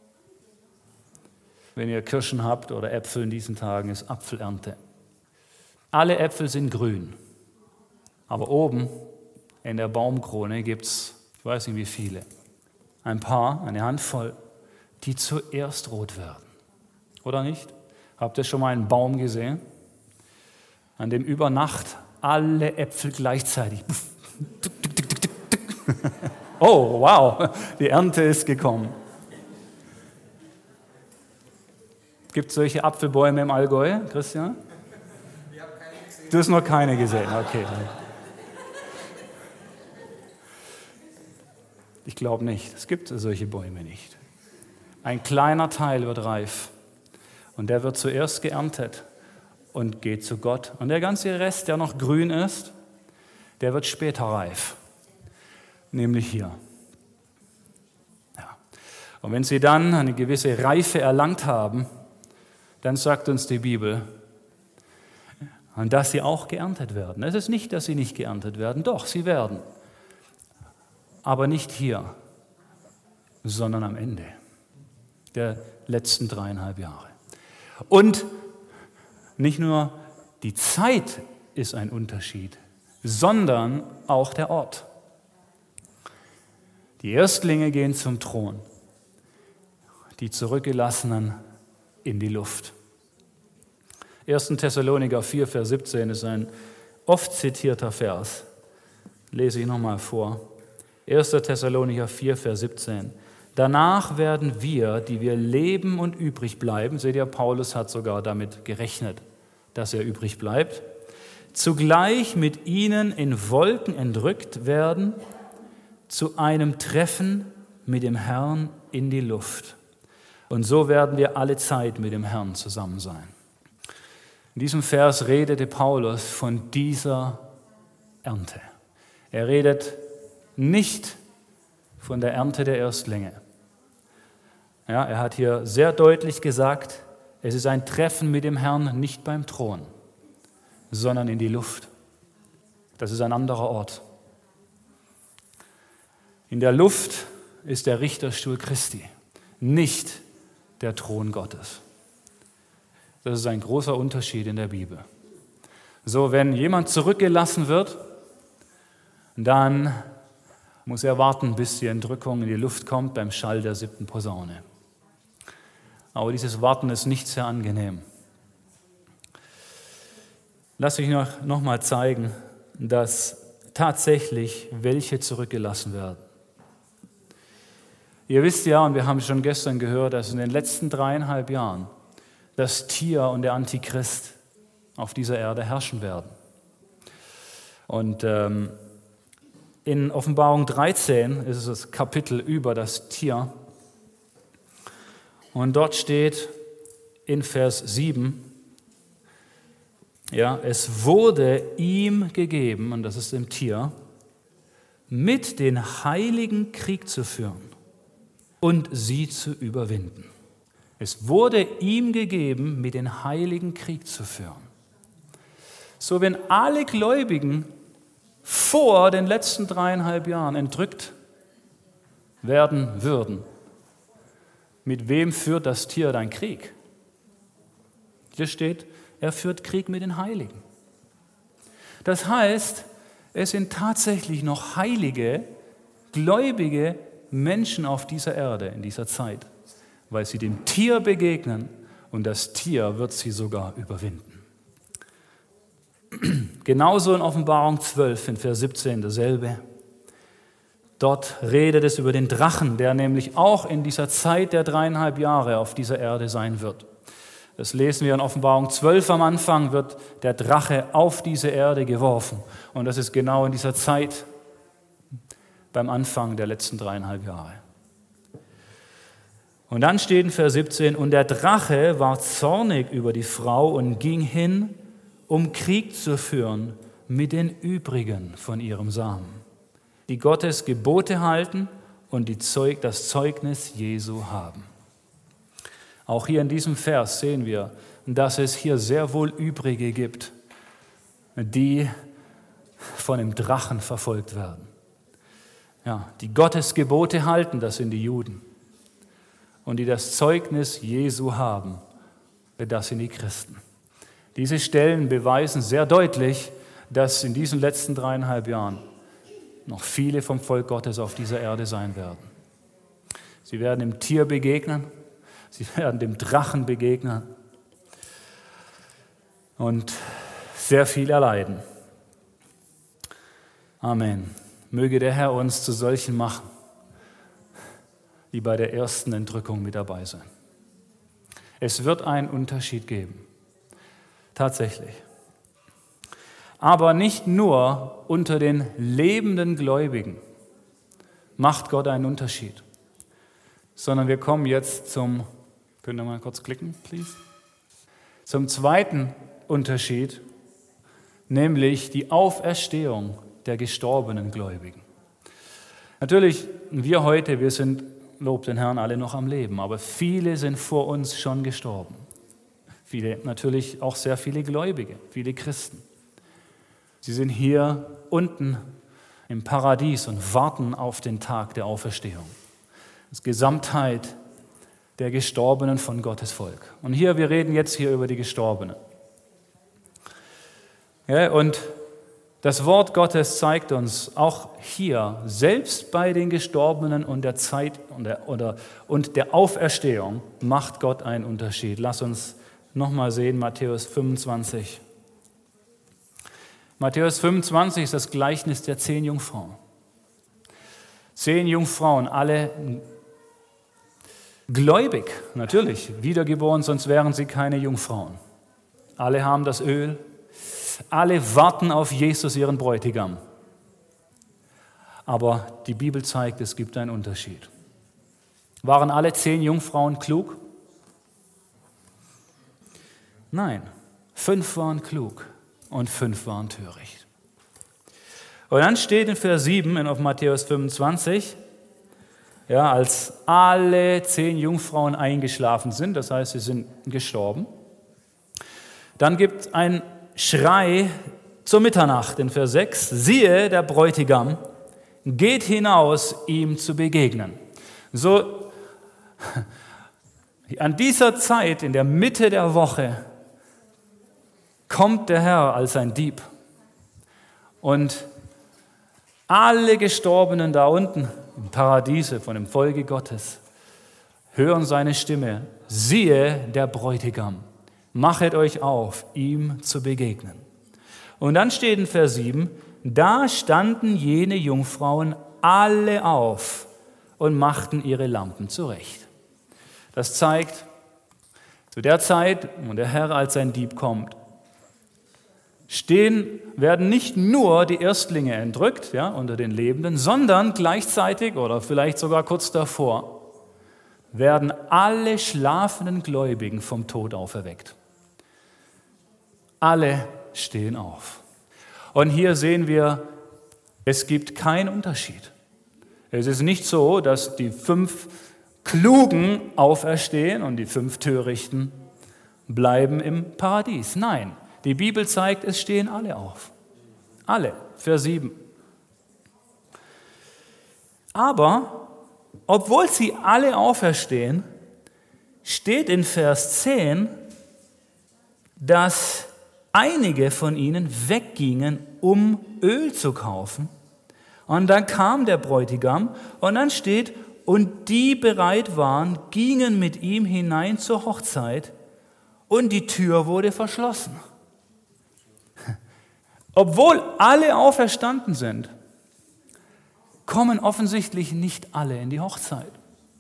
Wenn ihr Kirschen habt oder Äpfel in diesen Tagen, ist Apfelernte. Alle Äpfel sind grün, aber oben in der Baumkrone gibt es, ich weiß nicht wie viele, ein paar, eine Handvoll, die zuerst rot werden. Oder nicht? Habt ihr schon mal einen Baum gesehen, an dem über Nacht alle Äpfel gleichzeitig... Oh, wow, die Ernte ist gekommen. Gibt es solche Apfelbäume im Allgäu, Christian? Ich habe keine gesehen. Du hast noch keine gesehen, okay. Ich glaube nicht, es gibt solche Bäume nicht. Ein kleiner Teil wird reif und der wird zuerst geerntet und geht zu Gott. Und der ganze Rest, der noch grün ist, der wird später reif. Nämlich hier. Ja. Und wenn sie dann eine gewisse Reife erlangt haben, dann sagt uns die Bibel, dass sie auch geerntet werden. Es ist nicht, dass sie nicht geerntet werden, doch, sie werden. Aber nicht hier, sondern am Ende der letzten 3,5 Jahre. Und nicht nur die Zeit ist ein Unterschied, sondern auch der Ort. Die Erstlinge gehen zum Thron, die Zurückgelassenen in die Luft. 1. Thessalonicher 4, Vers 17 ist ein oft zitierter Vers. Lese ich nochmal vor. 1. Thessalonicher 4, Vers 17. Danach werden wir, die wir leben und übrig bleiben, seht ihr, Paulus hat sogar damit gerechnet, dass er übrig bleibt, zugleich mit ihnen in Wolken entrückt werden, zu einem Treffen mit dem Herrn in die Luft. Und so werden wir alle Zeit mit dem Herrn zusammen sein. In diesem Vers redete Paulus von dieser Ernte. Er redet nicht von der Ernte der Erstlinge. Ja, er hat hier sehr deutlich gesagt, es ist ein Treffen mit dem Herrn nicht beim Thron, sondern in die Luft. Das ist ein anderer Ort. In der Luft ist der Richterstuhl Christi, nicht der Thron Gottes. Das ist ein großer Unterschied in der Bibel. So, wenn jemand zurückgelassen wird, dann muss er warten, bis die Entrückung in die Luft kommt beim Schall der 7. Posaune. Aber dieses Warten ist nicht sehr angenehm. Lass mich noch mal zeigen, dass tatsächlich welche zurückgelassen werden. Ihr wisst ja, und wir haben schon gestern gehört, dass in den letzten 3,5 Jahren das Tier und der Antichrist auf dieser Erde herrschen werden. Und in Offenbarung 13 ist es das Kapitel über das Tier. Und dort steht in Vers 7, ja, es wurde ihm gegeben, und das ist dem Tier, mit den Heiligen Krieg zu führen und sie zu überwinden. Es wurde ihm gegeben, mit den Heiligen Krieg zu führen. So, wenn alle Gläubigen vor den letzten 3,5 Jahren entrückt werden würden, mit wem führt das Tier dann Krieg? Hier steht, er führt Krieg mit den Heiligen. Das heißt, es sind tatsächlich noch heilige, gläubige Menschen auf dieser Erde in dieser Zeit, weil sie dem Tier begegnen und das Tier wird sie sogar überwinden. Genauso in Offenbarung 12, in Vers 17 dasselbe. Dort redet es über den Drachen, der nämlich auch in dieser Zeit der 3,5 Jahre auf dieser Erde sein wird. Das lesen wir in Offenbarung 12 am Anfang, wird der Drache auf diese Erde geworfen. Und das ist genau in dieser Zeit beim Anfang der letzten 3,5 Jahre. Und dann steht in Vers 17, und der Drache war zornig über die Frau und ging hin, um Krieg zu führen mit den übrigen von ihrem Samen, die Gottes Gebote halten und das Zeugnis Jesu haben. Auch hier in diesem Vers sehen wir, dass es hier sehr wohl Übrige gibt, die von dem Drachen verfolgt werden. Ja, die Gottes Gebote halten, das sind die Juden. Und die das Zeugnis Jesu haben, das sind die Christen. Diese Stellen beweisen sehr deutlich, dass in diesen letzten 3,5 Jahren noch viele vom Volk Gottes auf dieser Erde sein werden. Sie werden dem Tier begegnen, sie werden dem Drachen begegnen und sehr viel erleiden. Amen. Möge der Herr uns zu solchen machen, die bei der ersten Entrückung mit dabei sind. Es wird einen Unterschied geben. Tatsächlich. Aber nicht nur unter den lebenden Gläubigen macht Gott einen Unterschied, sondern wir kommen jetzt könnt ihr mal kurz klicken, please? Zum zweiten Unterschied, nämlich die Auferstehung der gestorbenen Gläubigen. Natürlich, wir sind, lob den Herrn, alle noch am Leben, aber viele sind vor uns schon gestorben. Natürlich auch sehr viele Gläubige, viele Christen. Sie sind hier unten im Paradies und warten auf den Tag der Auferstehung. Das Gesamtheit der Gestorbenen von Gottes Volk. Und wir reden jetzt hier über die Gestorbenen. Ja, und das Wort Gottes zeigt uns auch hier, selbst bei den Gestorbenen und der Zeit und der Auferstehung macht Gott einen Unterschied. Lass uns nochmal sehen, Matthäus 25. Matthäus 25 ist das Gleichnis der 10 Jungfrauen. 10 Jungfrauen, alle gläubig, natürlich, wiedergeboren, sonst wären sie keine Jungfrauen. Alle haben das Öl, alle warten auf Jesus, ihren Bräutigam. Aber die Bibel zeigt, es gibt einen Unterschied. Waren alle 10 Jungfrauen klug? Nein, 5 waren klug und 5 waren töricht. Und dann steht in Vers 7 auf Matthäus 25, ja, als alle 10 Jungfrauen eingeschlafen sind, das heißt, sie sind gestorben, dann gibt es einen Schrei zur Mitternacht in Vers 6, siehe, der Bräutigam geht hinaus, ihm zu begegnen. So, an dieser Zeit, in der Mitte der Woche, kommt der Herr als ein Dieb. Und alle Gestorbenen da unten im Paradiese von dem Volke Gottes hören seine Stimme, siehe, der Bräutigam, machet euch auf, ihm zu begegnen. Und dann steht in Vers 7, da standen jene Jungfrauen alle auf und machten ihre Lampen zurecht. Das zeigt, zu der Zeit, wo der Herr als ein Dieb kommt, werden nicht nur die Erstlinge entrückt, ja, unter den Lebenden, sondern gleichzeitig oder vielleicht sogar kurz davor werden alle schlafenden Gläubigen vom Tod auferweckt. Alle stehen auf. Und hier sehen wir, es gibt keinen Unterschied. Es ist nicht so, dass die 5 Klugen auferstehen und die 5 Törichten bleiben im Paradies. Nein, die Bibel zeigt, es stehen alle auf. Alle, Vers 7. Aber, obwohl sie alle auferstehen, steht in Vers 10, dass einige von ihnen weggingen, um Öl zu kaufen. Und dann kam der Bräutigam und dann steht, und die bereit waren, gingen mit ihm hinein zur Hochzeit und die Tür wurde verschlossen. Obwohl alle auferstanden sind, kommen offensichtlich nicht alle in die Hochzeit.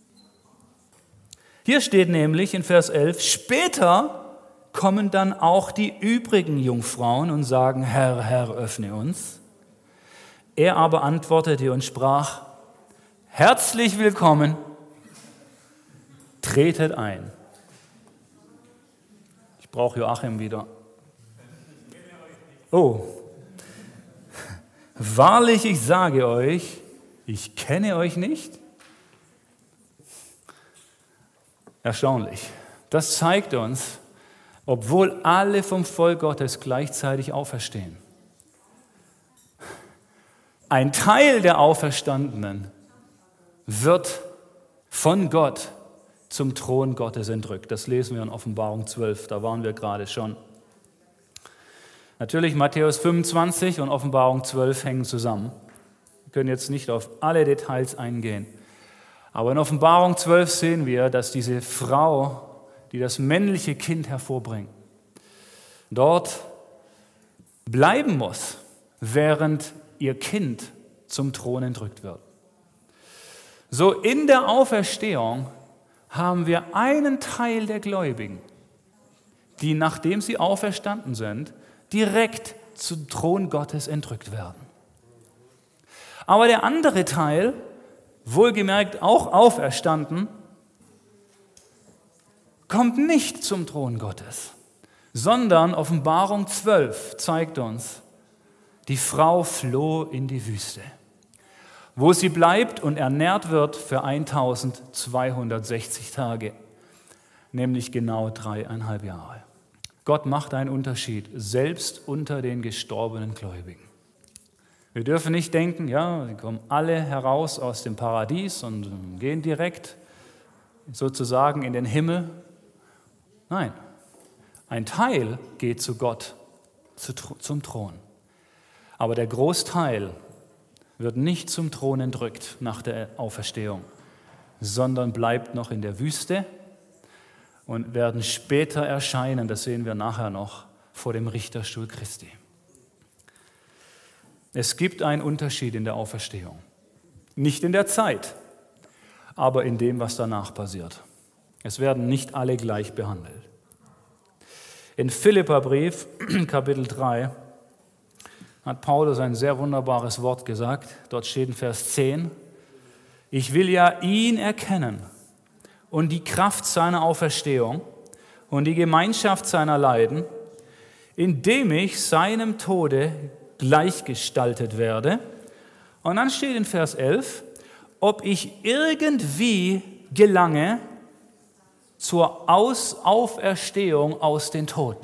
Hier steht nämlich in Vers 11, später kommen dann auch die übrigen Jungfrauen und sagen, Herr, Herr, öffne uns. Er aber antwortete und sprach, herzlich willkommen, tretet ein. Ich brauche Joachim wieder. Oh, wahrlich, ich sage euch, ich kenne euch nicht. Erstaunlich. Das zeigt uns, obwohl alle vom Volk Gottes gleichzeitig auferstehen. Ein Teil der Auferstandenen wird von Gott zum Thron Gottes entrückt. Das lesen wir in Offenbarung 12, da waren wir gerade schon. Natürlich Matthäus 25 und Offenbarung 12 hängen zusammen. Wir können jetzt nicht auf alle Details eingehen. Aber in Offenbarung 12 sehen wir, dass diese Frau, die das männliche Kind hervorbringt, dort bleiben muss, während ihr Kind zum Thron entrückt wird. So in der Auferstehung haben wir einen Teil der Gläubigen, die, nachdem sie auferstanden sind, direkt zum Thron Gottes entrückt werden. Aber der andere Teil, wohlgemerkt auch auferstanden, kommt nicht zum Thron Gottes, sondern Offenbarung 12 zeigt uns, die Frau floh in die Wüste, wo sie bleibt und ernährt wird für 1260 Tage, nämlich genau 3,5 Jahre. Gott macht einen Unterschied, selbst unter den gestorbenen Gläubigen. Wir dürfen nicht denken, ja, sie kommen alle heraus aus dem Paradies und gehen direkt sozusagen in den Himmel. Nein, ein Teil geht zu Gott, zum Thron. Aber der Großteil wird nicht zum Thron entrückt nach der Auferstehung, sondern bleibt noch in der Wüste und werden später erscheinen, das sehen wir nachher noch, vor dem Richterstuhl Christi. Es gibt einen Unterschied in der Auferstehung. Nicht in der Zeit, aber in dem, was danach passiert. Es werden nicht alle gleich behandelt. In Philipperbrief, Kapitel 3, hat Paulus ein sehr wunderbares Wort gesagt. Dort steht in Vers 10, ich will ja ihn erkennen und die Kraft seiner Auferstehung und die Gemeinschaft seiner Leiden, indem ich seinem Tode gleichgestaltet werde. Und dann steht in Vers 11, ob ich irgendwie gelange zur Auferstehung aus den Toten.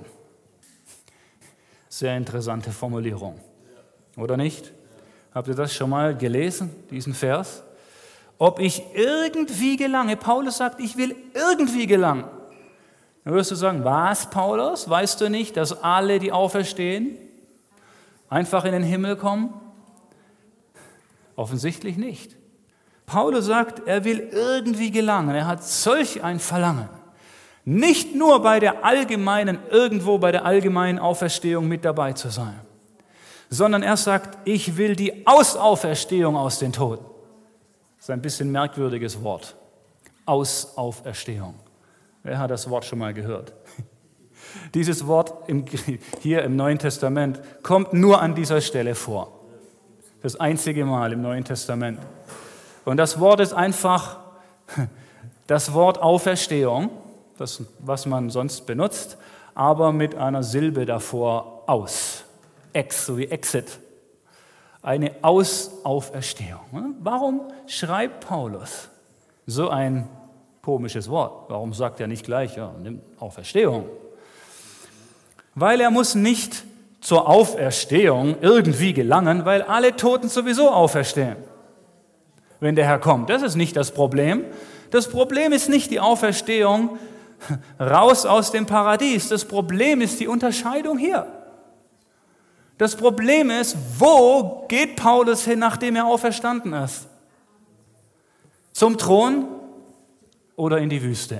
Sehr interessante Formulierung, oder nicht? Habt ihr das schon mal gelesen, diesen Vers? Ob ich irgendwie gelange. Paulus sagt, ich will irgendwie gelangen. Dann wirst du sagen, was, Paulus? Weißt du nicht, dass alle, die auferstehen, einfach in den Himmel kommen? Offensichtlich nicht. Paulus sagt, er will irgendwie gelangen. Er hat solch ein Verlangen. Nicht nur bei der allgemeinen Auferstehung mit dabei zu sein, sondern er sagt, ich will die Auferstehung aus den Toten. Das ist ein bisschen merkwürdiges Wort. Auferstehung. Wer hat das Wort schon mal gehört? Dieses Wort hier im Neuen Testament kommt nur an dieser Stelle vor. Das einzige Mal im Neuen Testament. Und das Wort ist einfach das Wort Auferstehung, das, was man sonst benutzt, aber mit einer Silbe davor aus. Ex, so wie Exit. Eine Auferstehung. Warum schreibt Paulus so ein komisches Wort? Warum sagt er nicht gleich, ja, nimm Auferstehung? Weil er muss nicht zur Auferstehung irgendwie gelangen, weil alle Toten sowieso auferstehen, wenn der Herr kommt. Das ist nicht das Problem. Das Problem ist nicht die Auferstehung raus aus dem Paradies. Das Problem ist die Unterscheidung hier. Das Problem ist, wo geht Paulus hin, nachdem er auferstanden ist? Zum Thron oder in die Wüste?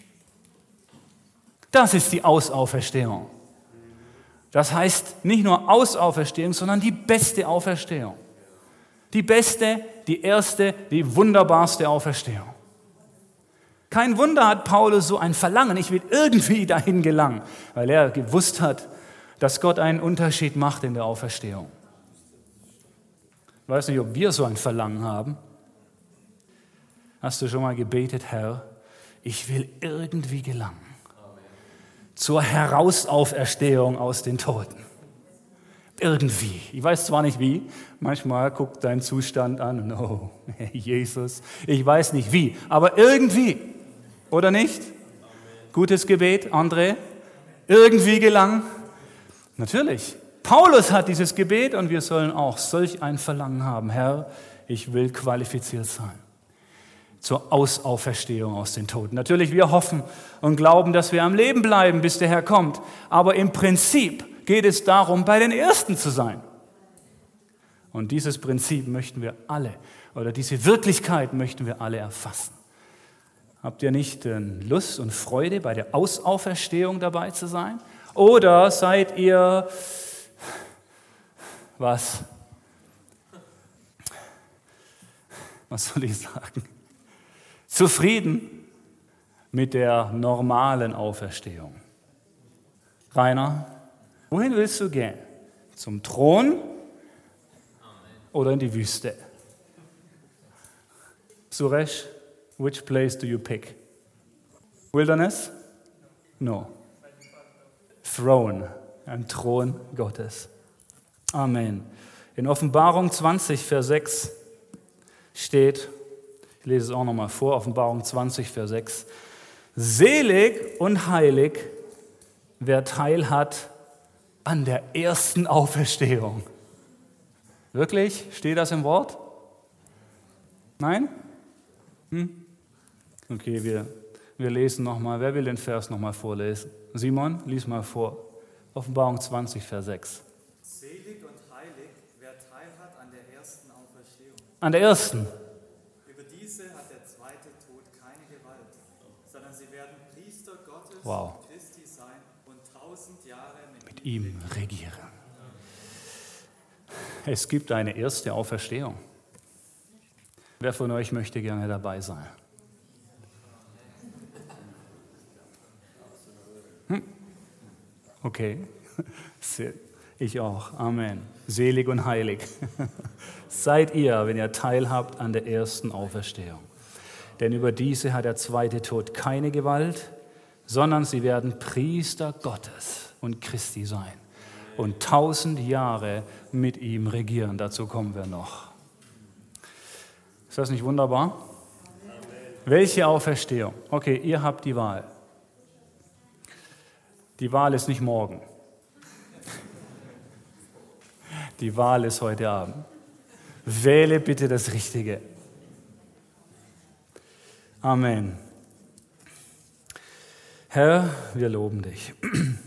Das ist die Auferstehung. Das heißt nicht nur Auferstehung, sondern die beste Auferstehung. Die beste, die erste, die wunderbarste Auferstehung. Kein Wunder hat Paulus so ein Verlangen, ich will irgendwie dahin gelangen, weil er gewusst hat, dass Gott einen Unterschied macht in der Auferstehung. Ich weiß nicht, ob wir so ein Verlangen haben. Hast du schon mal gebetet, Herr, ich will irgendwie gelangen zur Herausauferstehung aus den Toten. Irgendwie. Ich weiß zwar nicht wie, manchmal guckt dein Zustand an, oh, Jesus, ich weiß nicht wie, aber irgendwie. Oder nicht? Gutes Gebet, André. Irgendwie gelangen. Natürlich. Paulus hat dieses Gebet und wir sollen auch solch ein Verlangen haben. Herr, ich will qualifiziert sein zur Auferstehung aus den Toten. Natürlich, wir hoffen und glauben, dass wir am Leben bleiben, bis der Herr kommt. Aber im Prinzip geht es darum, bei den Ersten zu sein. Und dieses Prinzip möchten wir alle, oder diese Wirklichkeit möchten wir alle erfassen. Habt ihr nicht Lust und Freude, bei der Auferstehung dabei zu sein? Oder seid ihr, was soll ich sagen, zufrieden mit der normalen Auferstehung? Rainer, wohin willst du gehen? Zum Thron oder in die Wüste? Suresh, which place do you pick? Wilderness? No. Throne, ein Thron Gottes. Amen. In Offenbarung 20, Vers 6 steht, ich lese es auch nochmal vor, Offenbarung 20, Vers 6, selig und heilig, wer Teil hat an der ersten Auferstehung. Wirklich? Steht das im Wort? Nein? Okay, wir lesen nochmal. Wer will den Vers nochmal vorlesen? Simon, lies mal vor. Offenbarung 20, Vers 6. Selig und heilig, wer Teil hat an der ersten Auferstehung. An der ersten. Über diese hat der zweite Tod keine Gewalt, sondern sie werden Priester Gott Wow. Christi sein und 1000 Jahre Mit ihm regieren. Es gibt eine erste Auferstehung. Wer von euch möchte gerne dabei sein? Okay, ich auch. Amen. Selig und heilig seid ihr, wenn ihr teilhabt an der ersten Auferstehung. Denn über diese hat der zweite Tod keine Gewalt, sondern sie werden Priester Gottes und Christi sein und 1000 Jahre mit ihm regieren. Dazu kommen wir noch. Ist das nicht wunderbar? Amen. Welche Auferstehung? Okay, ihr habt die Wahl. Die Wahl ist nicht morgen. Die Wahl ist heute Abend. Wähle bitte das Richtige. Amen. Herr, wir loben dich. Amen.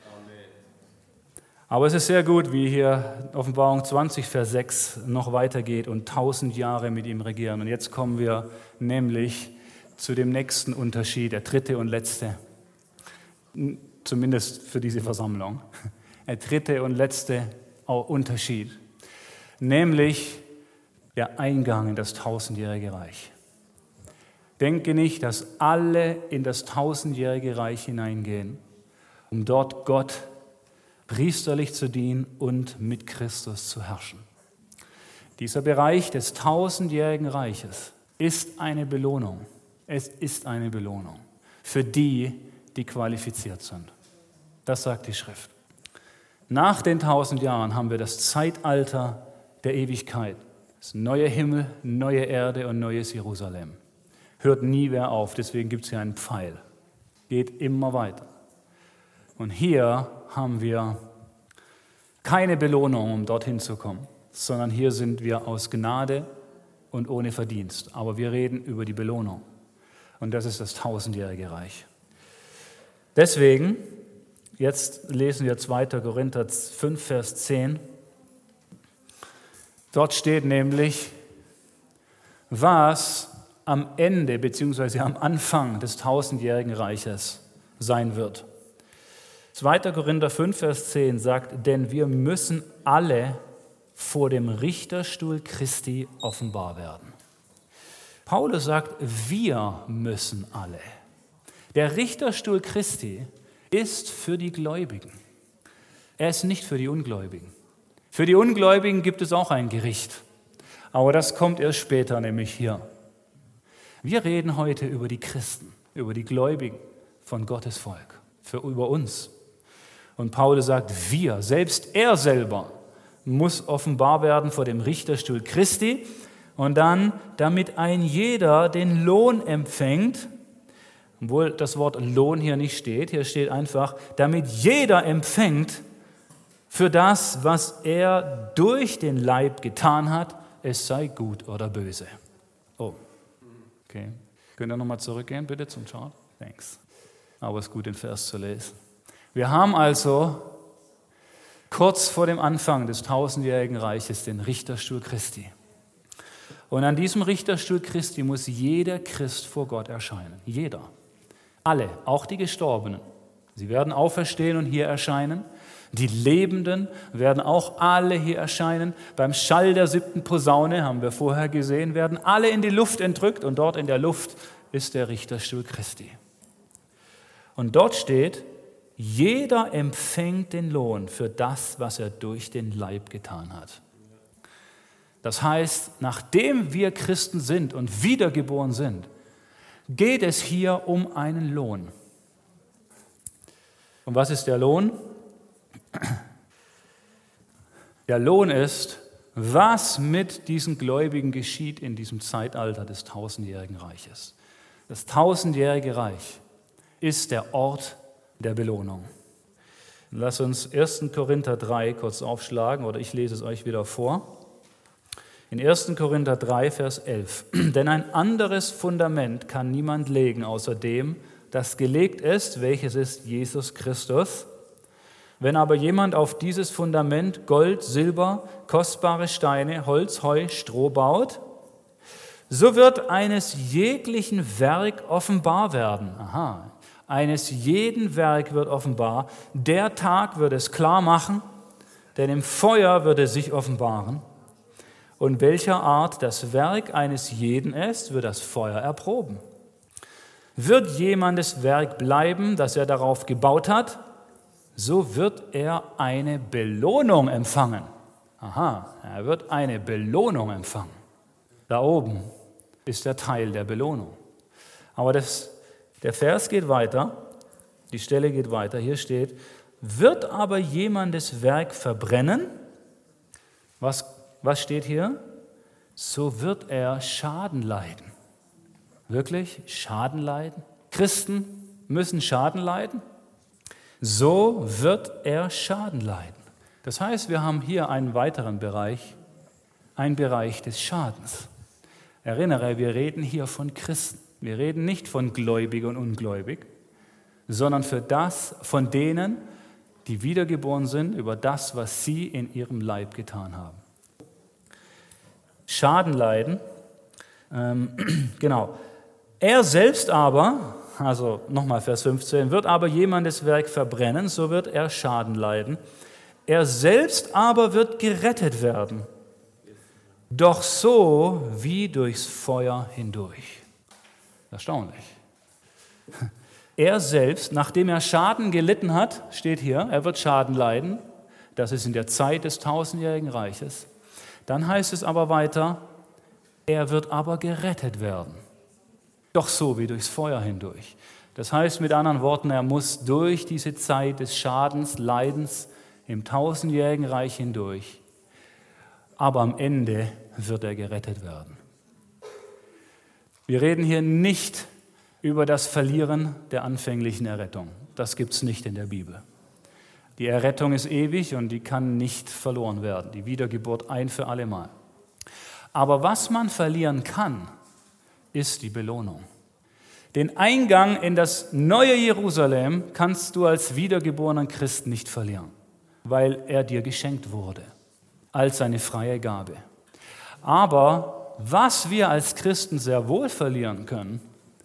Aber es ist sehr gut, wie hier Offenbarung 20, Vers 6 noch weitergeht und 1000 Jahre mit ihm regieren. Und jetzt kommen wir nämlich zu dem nächsten Unterschied, der dritte und letzte. Zumindest für diese Versammlung. Der dritte und letzte Unterschied. Nämlich der Eingang in das 1000-jährige Reich. Denke nicht, dass alle in das 1000-jährige Reich hineingehen, um dort Gott priesterlich zu dienen und mit Christus zu herrschen. Dieser Bereich des 1000-jährigen Reiches ist eine Belohnung. Es ist eine Belohnung für die, die qualifiziert sind. Das sagt die Schrift. Nach den 1000 Jahren haben wir das Zeitalter der Ewigkeit. Das neue Himmel, neue Erde und neues Jerusalem. Hört nie mehr auf, deswegen gibt es hier einen Pfeil. Geht immer weiter. Und hier haben wir keine Belohnung, um dorthin zu kommen, sondern hier sind wir aus Gnade und ohne Verdienst. Aber wir reden über die Belohnung. Und das ist das 1000-jährige Reich. Deswegen, jetzt lesen wir 2. Korinther 5, Vers 10. Dort steht nämlich, was am Ende bzw. am Anfang des 1000-jährigen Reiches sein wird. 2. Korinther 5, Vers 10 sagt, denn wir müssen alle vor dem Richterstuhl Christi offenbar werden. Paulus sagt, wir müssen alle. Der Richterstuhl Christi ist für die Gläubigen. Er ist nicht für die Ungläubigen. Für die Ungläubigen gibt es auch ein Gericht. Aber das kommt erst später, nämlich hier. Wir reden heute über die Christen, über die Gläubigen von Gottes Volk, über uns. Und Paulus sagt, wir, selbst er selber, muss offenbar werden vor dem Richterstuhl Christi und dann, damit ein jeder den Lohn empfängt, obwohl das Wort Lohn hier nicht steht, hier steht einfach, damit jeder empfängt für das, was er durch den Leib getan hat, es sei gut oder böse. Oh, okay. Könnt ihr nochmal zurückgehen, bitte, zum Chart? Thanks. Aber es ist gut, den Vers zu lesen. Wir haben also kurz vor dem Anfang des 1000-jährigen Reiches den Richterstuhl Christi. Und an diesem Richterstuhl Christi muss jeder Christ vor Gott erscheinen. Jeder. Alle, auch die Gestorbenen. Sie werden auferstehen und hier erscheinen. Die Lebenden werden auch alle hier erscheinen. Beim Schall der 7. Posaune, haben wir vorher gesehen, werden alle in die Luft entrückt und dort in der Luft ist der Richterstuhl Christi. Und dort steht, jeder empfängt den Lohn für das, was er durch den Leib getan hat. Das heißt, nachdem wir Christen sind und wiedergeboren sind, geht es hier um einen Lohn. Und was ist der Lohn? Der Lohn ist, was mit diesen Gläubigen geschieht in diesem Zeitalter des 1000-jährigen Reiches. Das 1000-jährige Reich ist der Ort der Belohnung. Lass uns 1. Korinther 3 kurz aufschlagen, oder ich lese es euch wieder vor. In 1. Korinther 3, Vers 11. Denn ein anderes Fundament kann niemand legen, außer dem, das gelegt ist, welches ist Jesus Christus. Wenn aber jemand auf dieses Fundament Gold, Silber, kostbare Steine, Holz, Heu, Stroh baut, so wird eines jeglichen Werk offenbar werden. Aha, eines jeden Werk wird offenbar. Der Tag wird es klar machen, denn im Feuer wird es sich offenbaren. Und welcher Art das Werk eines jeden ist, wird das Feuer erproben. Wird jemandes Werk bleiben, das er darauf gebaut hat, so wird er eine Belohnung empfangen. Aha, er wird eine Belohnung empfangen. Da oben ist der Teil der Belohnung. Aber der Vers geht weiter, die Stelle geht weiter. Hier steht, wird aber jemandes Werk verbrennen, was steht hier? So wird er Schaden leiden. Wirklich? Schaden leiden? Christen müssen Schaden leiden? So wird er Schaden leiden. Das heißt, wir haben hier einen weiteren Bereich, einen Bereich des Schadens. Erinnere, wir reden hier von Christen. Wir reden nicht von gläubig und ungläubig, sondern von denen, die wiedergeboren sind, über das, was sie in ihrem Leib getan haben. Schaden leiden, genau. Er selbst aber, also nochmal Vers 15, wird aber jemandes Werk verbrennen, so wird er Schaden leiden. Er selbst aber wird gerettet werden, doch so wie durchs Feuer hindurch. Erstaunlich. Er selbst, nachdem er Schaden gelitten hat, steht hier, er wird Schaden leiden, das ist in der Zeit des 1000-jährigen Reiches. Dann heißt es aber weiter, er wird aber gerettet werden. Doch so wie durchs Feuer hindurch. Das heißt mit anderen Worten, er muss durch diese Zeit des Schadens, Leidens im 1000-jährigen Reich hindurch. Aber am Ende wird er gerettet werden. Wir reden hier nicht über das Verlieren der anfänglichen Errettung. Das gibt es nicht in der Bibel. Die Errettung ist ewig und die kann nicht verloren werden. Die Wiedergeburt ein für alle Mal. Aber was man verlieren kann, ist die Belohnung. Den Eingang in das neue Jerusalem kannst du als wiedergeborener Christ nicht verlieren, weil er dir geschenkt wurde, als eine freie Gabe. Aber was wir als Christen sehr wohl verlieren können,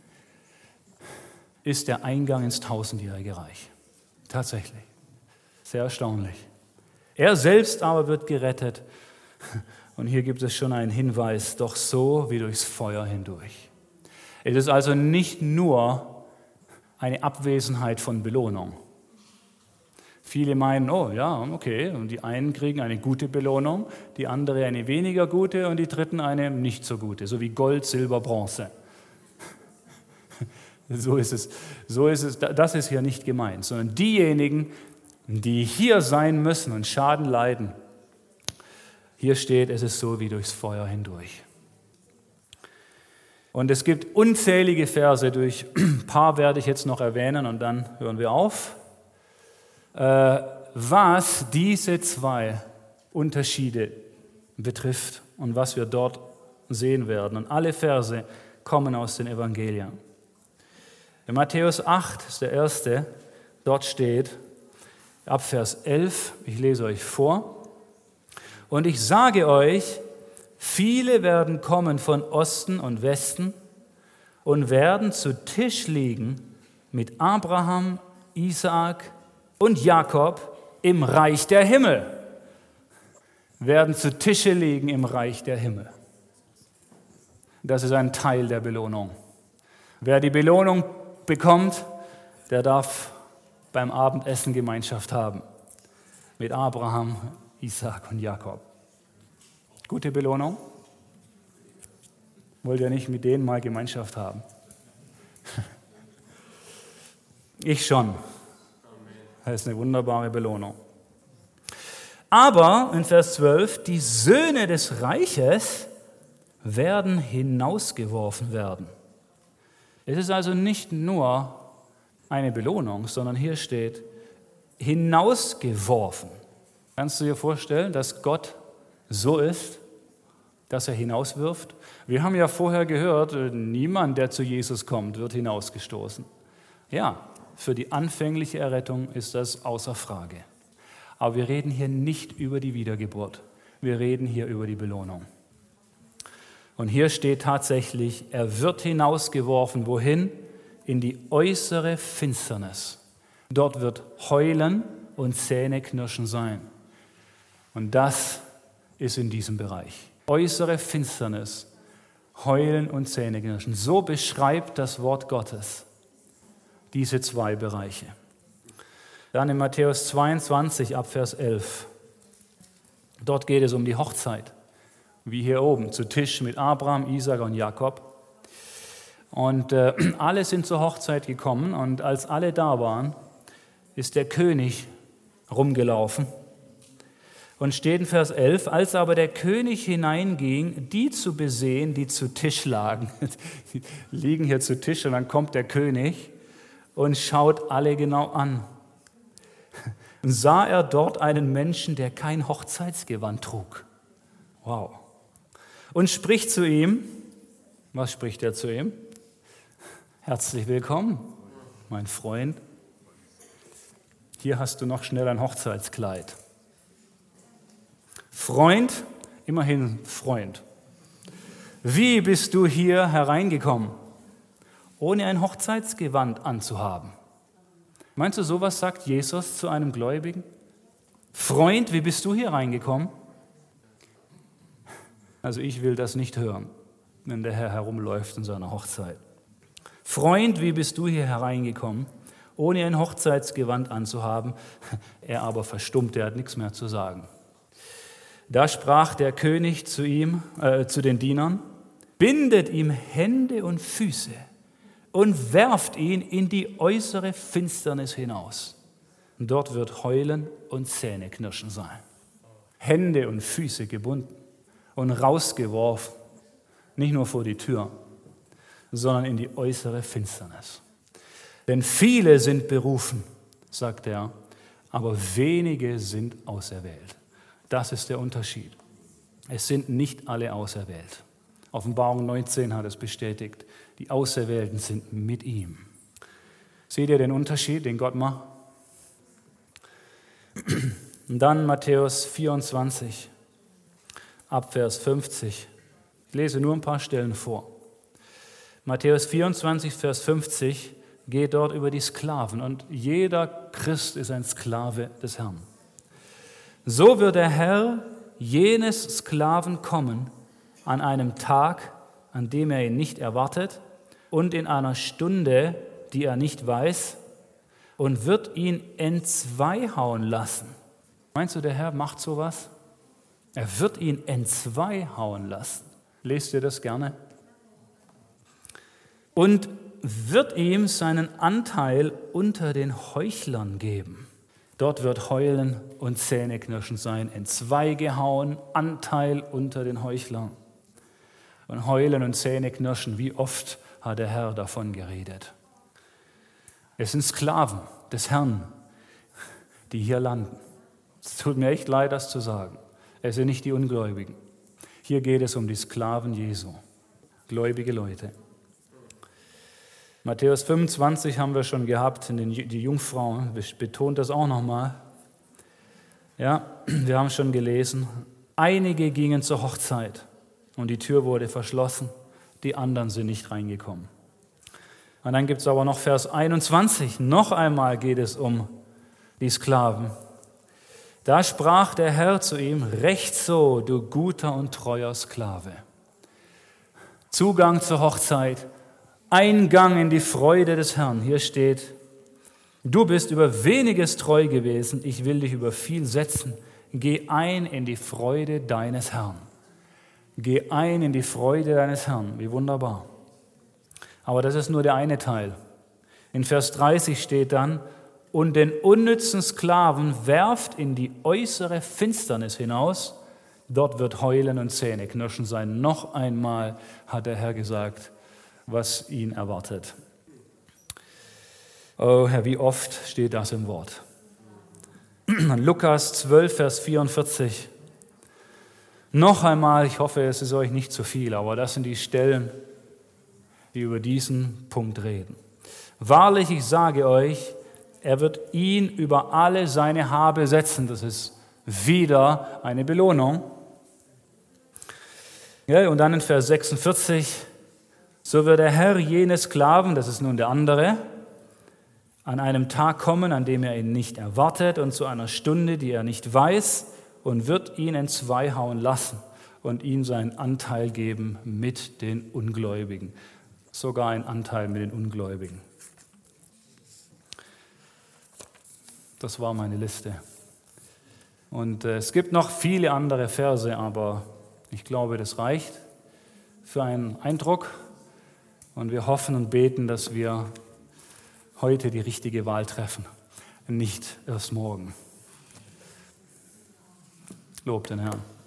ist der Eingang ins 1000-jährige Reich. Tatsächlich. Sehr erstaunlich. Er selbst aber wird gerettet. Und hier gibt es schon einen Hinweis, doch so wie durchs Feuer hindurch. Es ist also nicht nur eine Abwesenheit von Belohnung. Viele meinen, oh ja, okay, und die einen kriegen eine gute Belohnung, die andere eine weniger gute und die dritten eine nicht so gute, so wie Gold, Silber, Bronze. So ist es. Das ist hier nicht gemeint, sondern diejenigen, die hier sein müssen und Schaden leiden. Hier steht, es ist so wie durchs Feuer hindurch. Und es gibt unzählige Verse, durch ein paar werde ich jetzt noch erwähnen und dann hören wir auf, was diese zwei Unterschiede betrifft und was wir dort sehen werden. Und alle Verse kommen aus den Evangelien. In Matthäus 8 ist der erste, dort steht, ab Vers 11, ich lese euch vor, und ich sage euch, viele werden kommen von Osten und Westen und werden zu Tisch liegen mit Abraham, Isaak und Jakob im Reich der Himmel. Werden zu Tische liegen im Reich der Himmel. Das ist ein Teil der Belohnung. Wer die Belohnung bekommt, der darf beim Abendessen Gemeinschaft haben mit Abraham, Isaak und Jakob. Gute Belohnung? Wollt ihr nicht mit denen mal Gemeinschaft haben? Ich schon. Das ist eine wunderbare Belohnung. Aber in Vers 12, die Söhne des Reiches werden hinausgeworfen werden. Es ist also nicht nur eine Belohnung, sondern hier steht, hinausgeworfen. Kannst du dir vorstellen, dass Gott so ist, dass er hinauswirft? Wir haben ja vorher gehört, niemand, der zu Jesus kommt, wird hinausgestoßen. Ja, für die anfängliche Errettung ist das außer Frage. Aber wir reden hier nicht über die Wiedergeburt. Wir reden hier über die Belohnung. Und hier steht tatsächlich, er wird hinausgeworfen. Wohin? in die äußere Finsternis. Dort wird Heulen und Zähneknirschen sein. Und das ist in diesem Bereich. Äußere Finsternis, Heulen und Zähneknirschen. So beschreibt das Wort Gottes diese zwei Bereiche. Dann in Matthäus 22 ab Vers 11. Dort geht es um die Hochzeit. Wie hier oben, zu Tisch mit Abraham, Isaak und Jakob. Und alle sind zur Hochzeit gekommen und als alle da waren, ist der König rumgelaufen. Und steht in Vers 11, als aber der König hineinging, die zu besehen, die zu Tisch lagen. Die liegen hier zu Tisch und dann kommt der König und schaut alle genau an. Und sah er dort einen Menschen, der kein Hochzeitsgewand trug. Wow. Und spricht zu ihm, was spricht er zu ihm? Herzlich willkommen, mein Freund. Hier hast du noch schnell ein Hochzeitskleid. Freund, immerhin Freund. Wie bist du hier hereingekommen, ohne ein Hochzeitsgewand anzuhaben? Meinst du, sowas sagt Jesus zu einem Gläubigen? Freund, wie bist du hier reingekommen? Also ich will das nicht hören, wenn der Herr herumläuft in seiner Hochzeit. Freund, wie bist du hier hereingekommen, ohne ein Hochzeitsgewand anzuhaben? Er aber verstummte, er hat nichts mehr zu sagen. Da sprach der König zu ihm, zu den Dienern, bindet ihm Hände und Füße und werft ihn in die äußere Finsternis hinaus. Und dort wird Heulen und Zähneknirschen sein. Hände und Füße gebunden und rausgeworfen, nicht nur vor die Tür, sondern in die äußere Finsternis. Denn viele sind berufen, sagt er, aber wenige sind auserwählt. Das ist der Unterschied. Es sind nicht alle auserwählt. Offenbarung 19 hat es bestätigt. Die Auserwählten sind mit ihm. Seht ihr den Unterschied, den Gott macht? Und dann Matthäus 24, ab Vers 50. Ich lese nur ein paar Stellen vor. Matthäus 24, Vers 50 geht dort über die Sklaven. Und jeder Christ ist ein Sklave des Herrn. So wird der Herr jenes Sklaven kommen an einem Tag, an dem er ihn nicht erwartet und in einer Stunde, die er nicht weiß, und wird ihn entzweihauen lassen. Meinst du, der Herr macht sowas? Er wird ihn entzweihauen lassen. Lest ihr das gerne? Und wird ihm seinen Anteil unter den Heuchlern geben. Dort wird Heulen und Zähneknirschen sein, entzweigehauen, Anteil unter den Heuchlern. Und Heulen und Zähneknirschen, wie oft hat der Herr davon geredet? Es sind Sklaven des Herrn, die hier landen. Es tut mir echt leid, das zu sagen. Es sind nicht die Ungläubigen. Hier geht es um die Sklaven Jesu, gläubige Leute. Matthäus 25 haben wir schon gehabt, die Jungfrau betont das auch nochmal. Ja, wir haben schon gelesen, einige gingen zur Hochzeit und die Tür wurde verschlossen, die anderen sind nicht reingekommen. Und dann gibt es aber noch Vers 21, noch einmal geht es um die Sklaven. Da sprach der Herr zu ihm, recht so, du guter und treuer Sklave. Zugang zur Hochzeit, Eingang in die Freude des Herrn. Hier steht, du bist über weniges treu gewesen, ich will dich über viel setzen. Geh ein in die Freude deines Herrn. Geh ein in die Freude deines Herrn. Wie wunderbar. Aber das ist nur der eine Teil. In Vers 30 steht dann, und den unnützen Sklaven werft in die äußere Finsternis hinaus. Dort wird Heulen und Zähneknirschen sein. Noch einmal hat der Herr gesagt, was ihn erwartet. Oh Herr, wie oft steht das im Wort? Lukas 12, Vers 44. Noch einmal, ich hoffe, es ist euch nicht zu viel, aber das sind die Stellen, die über diesen Punkt reden. Wahrlich, ich sage euch, er wird ihn über alle seine Habe setzen. Das ist wieder eine Belohnung. Ja, und dann in Vers 46, So wird der Herr jene Sklaven, das ist nun der andere, an einem Tag kommen, an dem er ihn nicht erwartet und zu einer Stunde, die er nicht weiß, und wird ihn entzwei hauen lassen und ihm seinen Anteil geben mit den Ungläubigen. Sogar einen Anteil mit den Ungläubigen. Das war meine Liste. Und es gibt noch viele andere Verse, aber ich glaube, das reicht für einen Eindruck. Und wir hoffen und beten, dass wir heute die richtige Wahl treffen, nicht erst morgen. Lob den Herrn.